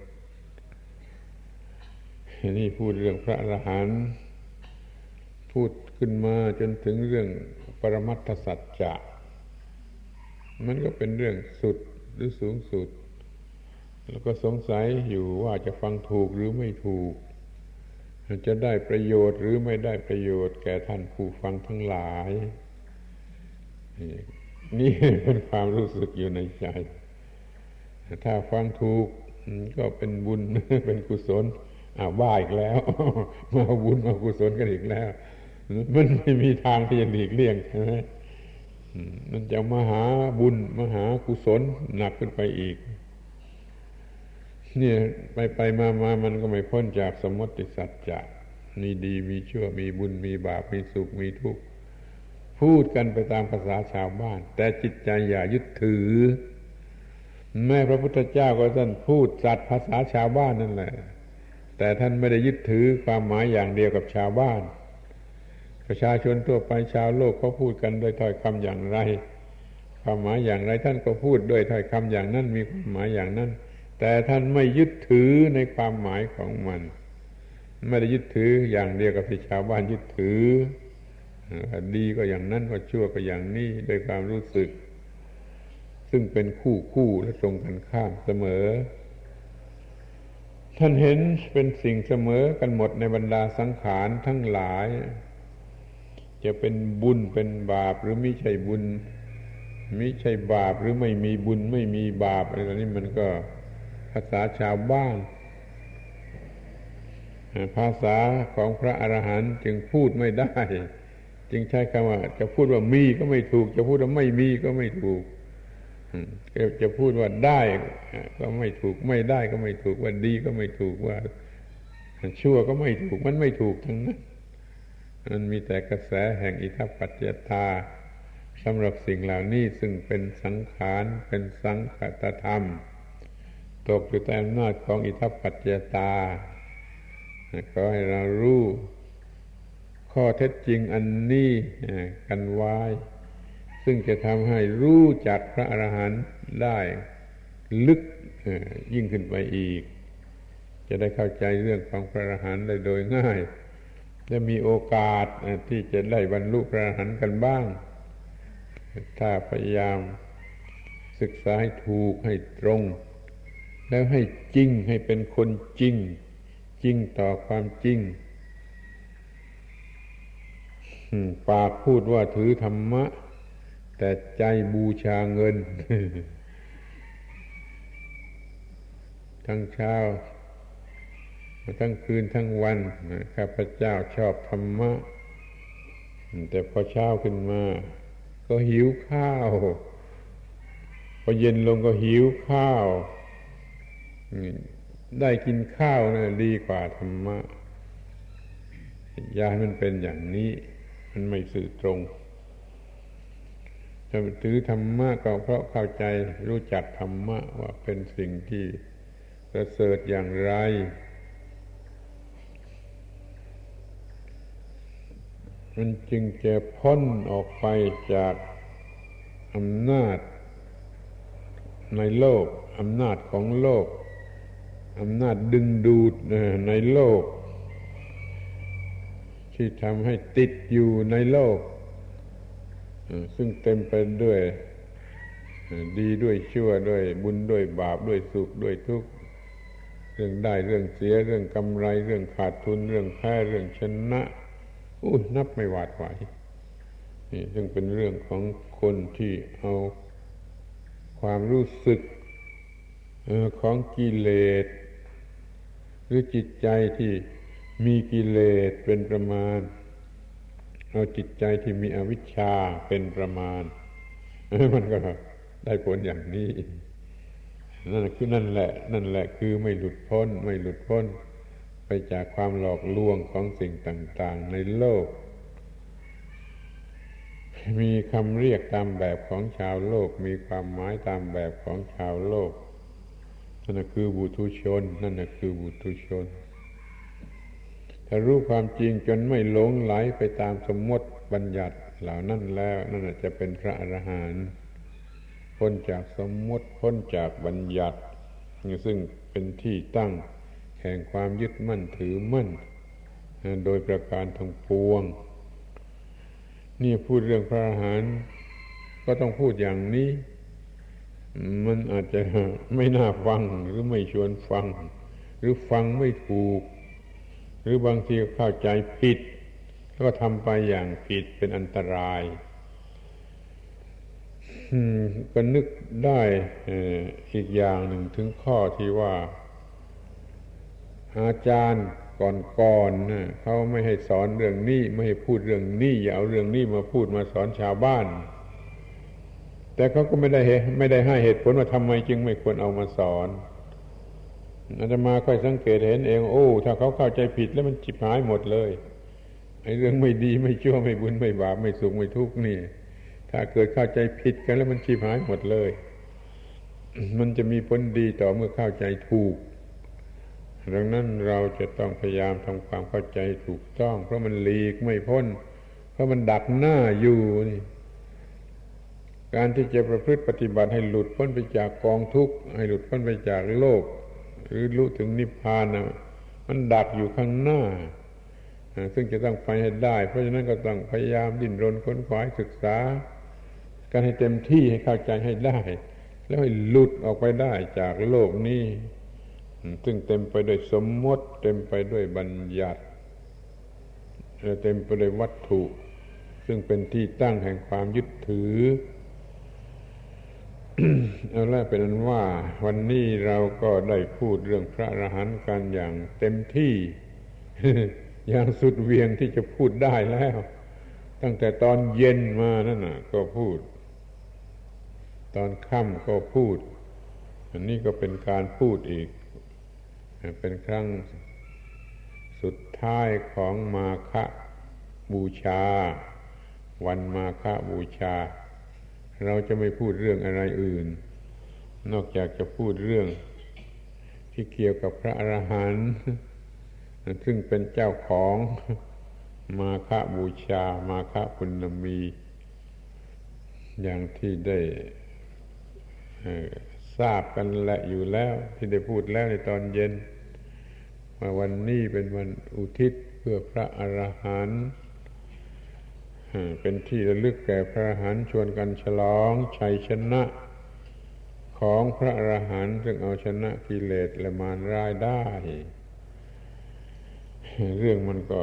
[SPEAKER 1] นี่พูดเรื่องพระอรหันต์พูดขึ้นมาจนถึงเรื่องปรมัตถสัจจะมันก็เป็นเรื่องสุดหรือสูงสุดแล้วก็สงสัยอยู่ว่าจะฟังถูกหรือไม่ถูกจะได้ประโยชน์หรือไม่ได้ประโยชน์แก่ท่านผู้ฟังทั้งหลายนี่เป็นความรู้สึกอยู่ในใจถ้าฟังถูกก็เป็นบุญเป็นกุศลอ้าวบ้าอีกแล้วมาบุญมากุศลกันอีกแล้วมันไม่มีทางที่จะหลีกเลี่ยงใช่ไหมมันจะมหาบุญมหากุศลหนักขึ้นไปอีกเนี่ยไปไปมามามันก็ไม่พ้นจากสมมติสัจจะมีดีมีชั่วมีบุญมีบาปมีสุขมีทุกข์พูดกันไปตามภาษาชาวบ้านแต่จิตใจอย่ายึดถือแม้พระพุทธเจ้าก็ท่านพูดสัตว์ภาษาชาวบ้านนั่นแหละแต่ท่านไม่ได้ยึดถือความหมายอย่างเดียวกับชาวบ้านประชาชนทั่วไปชาวโลกเขาพูดกันด้วยถ้อยคำอย่างไรความหมายอย่างไรท่านก็พูดด้วยถ้อยคำอย่างนั้นมีความหมายอย่างนั้นแต่ท่านไม่ยึดถือในความหมายของมันไม่ได้ยึดถืออย่างเดียวกับที่ชาวบ้านยึดถือดีก็อย่างนั้นว่าชั่วก็อย่างนี้โดยความรู้สึกซึ่งเป็นคู่คู่และตรงกันข้ามเสมอท่านเห็นเป็นสิ่งเสมอกันหมดในบรรดาสังขารทั้งหลายจะเป็นบุญเป็นบาปหรือไม่ใช่บุญไม่ใช่บาปหรือไม่มีบุญไม่มีบาปอะไรนี้มันก็ภาษาชาวบ้านภาษาของพระอรหันต์จึงพูดไม่ได้จึงใช้คำว่าจะพูดว่ามีก็ไม่ถูกจะพูดว่าไม่มีก็ไม่ถูกจะพูดว่าได้ก็ไม่ถูกไม่ได้ก็ไม่ถูกว่าดีก็ไม่ถูกว่าชั่วก็ไม่ถูกมันไม่ถูกทั้งนั้นมันมีแต่กระแสแห่งอิทัปปัจจยตาสำหรับสิ่งเหล่านี้ซึ่งเป็นสังขารเป็นสังคตธรรมตกอยู่ใต้อำนาจของอิทัปปัจจยตาขอให้เรารู้ข้อเท็จจริงอันนี้กันไว้ซึ่งจะทำให้รู้จักพระอรหันต์ได้ลึกยิ่งขึ้นไปอีกจะได้เข้าใจเรื่องของพระอรหันต์ได้โดยง่ายจะมีโอกาสที่จะได้บรรลุพระอรหันต์กันบ้างถ้าพยายามศึกษาให้ถูกให้ตรงแล้วให้จริงให้เป็นคนจริงจริงต่อความจริงปากพูดว่าถือธรรมะแต่ใจบูชาเงินทั้งเช้าทั้งคืนทั้งวันข้าพเจ้าชอบธรรมะแต่พอเช้าขึ้นมาก็หิวข้าวพอเย็นลงก็หิวข้าวได้กินข้าวนะดีกว่าธรรมะอย่าให้มันเป็นอย่างนี้มันไม่สื่อตรงจะถือธรรมะก็เพราะเข้าใจรู้จักธรรมะว่าเป็นสิ่งที่ประเสริฐอย่างไรมันจึงจะพ้นออกไปจากอำนาจในโลกอำนาจของโลกอำนาจดึงดูดในโลกที่ทำให้ติดอยู่ในโลกซึ่งเต็มไปด้วยดีด้วยชั่วด้วยบุญด้วยบาปด้วยสุขด้วยทุกข์เรื่องได้เรื่องเสียเรื่องกำไรเรื่องขาดทุนเรื่องแพ้เรื่องชนะอู้นับไม่หวาดไหวนี่ซึ่งเป็นเรื่องของคนที่เอาความรู้สึกของกิเลสหรือจิตใจที่มีกิเลสเป็นประมาณเอาจิตใจที่มีอวิชชาเป็นประมาณมันก็ได้ผลอย่างนี้นั่นคือนั่นแหละนั่นแหละคือไม่หลุดพ้นไม่หลุดพ้นไปจากความหลอกลวงของสิ่งต่างๆในโลกมีคำเรียกตามแบบของชาวโลกมีความหมายตามแบบของชาวโลกนั่นคือบุถุชนนั่นคือบุถุชนถ้ารู้ความจริงจนไม่หลงไหลไปตามสมมติบัญญัติเหล่านั้นแล้วนั่นจะเป็นพระอรหันต์พ้นจากสมมติพ้นจากบัญญัติซึ่งเป็นที่ตั้งแห่งความยึดมั่นถือมั่นโดยประการทั้งปวงนี่พูดเรื่องพระอรหันต์ก็ต้องพูดอย่างนี้มันอาจจะไม่น่าฟังหรือไม่ชวนฟังหรือฟังไม่ถูกหรือบางทีเข้าใจผิดแล้วก็ทำไปอย่างผิดเป็นอันตรายก็นึกได้อีกอย่างหนึ่งถึงข้อที่ว่าอาจารย์ก่อนๆนะเขาไม่ให้สอนเรื่องนี้ไม่ให้พูดเรื่องนี้อย่าเอาเรื่องนี้มาพูดมาสอนชาวบ้านแต่เขาก็ไม่ได้ไม่ได้ให้เหตุผลว่าทำไมจึงไม่ควรเอามาสอนอาตมาค่อยสังเกตเห็นเองโอ้ถ้าเขาเข้าใจผิดแล้วมันฉิบหายหมดเลยไอ้เรื่องไม่ดีไม่ชั่วไม่บุญไม่บาปไม่สุขไม่ทุกข์นี่ถ้าเกิดเข้าใจผิดกันแล้วมันฉิบหายหมดเลยมันจะมีผลดีต่อเมื่อเข้าใจถูกดังนั้นเราจะต้องพยายามทำความเข้าใจถูกต้องเพราะมันหลีกไม่พ้นเพราะมันดักหน้าอยู่นี่การที่จะประพฤติปฏิบัติให้หลุดพ้นไปจากกองทุกข์ให้หลุดพ้นไปจากโลกหรือรู้ถึงนิพพานนะมันดักอยู่ข้างหน้าซึ่งจะต้องไปให้ได้เพราะฉะนั้นก็ต้องพยายามดิ้นรนค้นคว้าศึกษากันให้เต็มที่ให้เข้าใจให้ได้แล้วให้หลุดออกไปได้จากโลกนี้ซึ่งเต็มไปด้วยสมมติเต็มไปด้วยบัญญัติและเต็มไปด้วยวัตถุซึ่งเป็นที่ตั้งแห่งความยึดถือ เอาละเป็นอันว่าวันนี้เราก็ได้พูดเรื่องพระอรหันต์กันอย่างเต็มที่ อย่างสุดเวียงที่จะพูดได้แล้วตั้งแต่ตอนเย็นมานั่นน่ะก็พูดตอนค่ำก็พูดอันนี้ก็เป็นการพูดอีกเป็นครั้งสุดท้ายของมาฆบูชาวันมาฆบูชาเราจะไม่พูดเรื่องอะไรอื่นนอกจากจะพูดเรื่องที่เกี่ยวกับพระอรหันต์ซึ่งเป็นเจ้าของมาฆบูชามาฆปุณณมีอย่างที่ได้ทราบกันและอยู่แล้วที่ได้พูดแล้วในตอนเย็นว่าวันนี้เป็นวันอุทิศเพื่อพระอรหันต์เป็นที่ระลึกแก่พระอรหันต์ชวนกันฉลองชัยชนะของพระอรหันต์ซึ่งเอาชนะกิเลสและมารร้ายได้เรื่องมันก็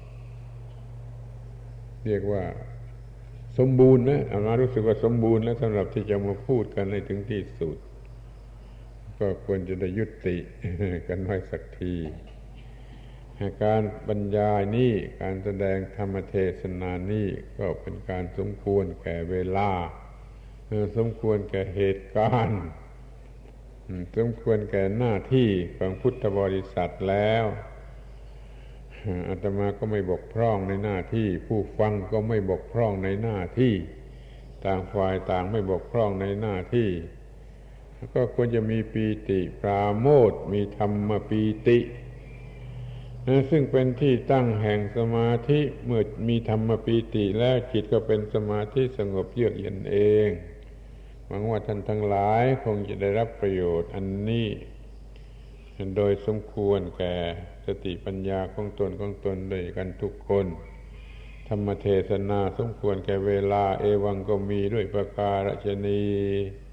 [SPEAKER 1] เรียกว่าสมบูรณ์นะอาตมารู้สึกว่าสมบูรณ์แล้วสำหรับที่จะมาพูดกันให้ถึงที่สุดก็ควรจะได้ยุติกันไว้สักทีการบรรยายนี้การแสดงธรรมเทศนานี้ก็เป็นการสมควรแก่เวลาสมควรแก่เหตุการณ์สมควรแก่หน้าที่ของพุทธบริษัทแล้วอาตมาก็ไม่บกพร่องในหน้าที่ผู้ฟังก็ไม่บกพร่องในหน้าที่ต่างฝ่ายต่างไม่บกพร่องในหน้าที่ก็ควรจะมีปีติปราโมทย์มีธรรมปีติซึ่งเป็นที่ตั้งแห่งสมาธิเมื่อมีธรรมปีติแล้วจิตก็เป็นสมาธิสงบเยือกเย็นเองหวังว่าท่านทั้งหลายคงจะได้รับประโยชน์อันนี้โดยสมควรแก่สติปัญญาของตนของตนด้วยกันทุกคนธรรมเทศนาสมควรแก่เวลาเอวังก็มีด้วยประการฉะนี้